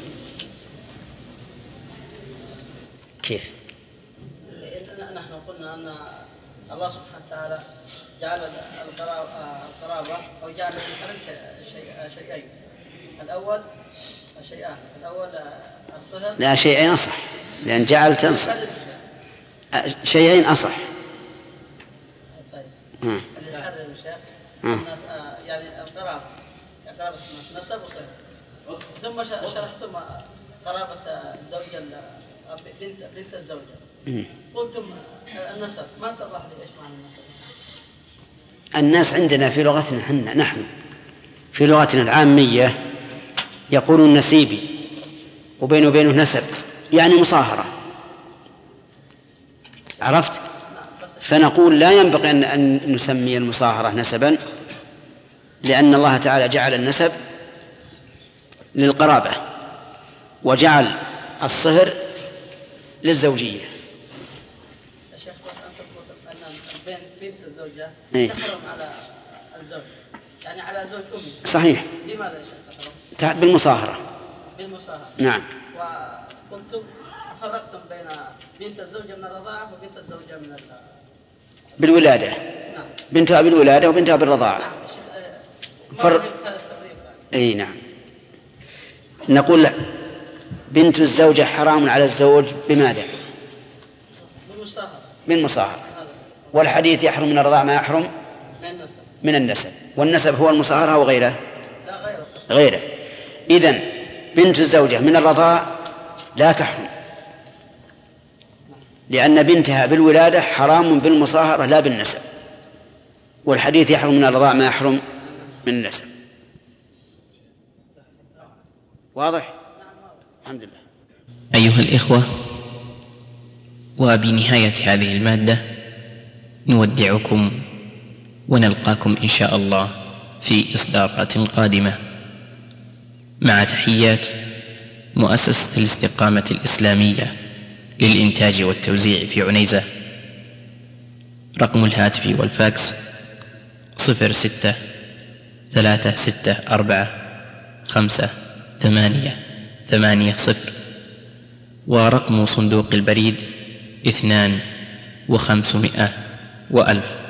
كيف؟ نحن قلنا أن الله سبحانه وتعالى جعل القرابة أو جعل الحرم شيئين. الأول شيئان، الأول الصهر. لا شيئين أصح، لأن جعل تنصح. شيئين أصح. طيب. اللي حرم الشيخ الناس يعني القرابة نسب وصهر، ثم شرحتم قرابة الزوجة بنت الزوجة. قلتم النسب، ما توضح لي ايش معنى النسب؟ الناس عندنا في لغتنا نحن في لغتنا العامية يقولون نسيبي وبينه وبينه نسب، يعني مصاهرة. عرفت؟ فنقول لا ينبغي أن نسمي المصاهرة نسبا، لأن الله تعالى جعل النسب للقرابة وجعل الصهر للزوجية. يا شيخ بس أنت تقول أن بنت الزوجة تحرم على الزوج، يعني على زوج أمي. صحيح. لماذا يا شيخ تحرم؟ بالمصاهرة. بالمصاهرة. نعم. وقلتم فرقتم بين بنت الزوجة من الرضاعة وبنت الزوجة من بالولادة. نعم. بنتها بالولادة وبنتها بالرضاعة. نعم. فرق. أي نعم. نقول بنت الزوجة حرام على الزوج بماذا؟ بالمصاهرة. والحديث يحرم من الرضاعة ما يحرم من النسب، والنسب هو المصاهرة أو غيره؟ غيره. إذن بنت الزوجة من الرضاعة لا تحرم، لأن بنتها بالولادة حرام بالمصاهرة لا بالنسب، والحديث يحرم من الرضاع ما يحرم من النسب. واضح؟ الحمد لله. أيها الإخوة، وبنهاية هذه المادة نودعكم ونلقاكم إن شاء الله في إصدارات قادمة، مع تحيات مؤسسة الاستقامة الإسلامية للإنتاج والتوزيع في عنيزة. رقم الهاتف والفاكس 06-364-5-8-8-0، ورقم صندوق البريد 2 و500 و1000.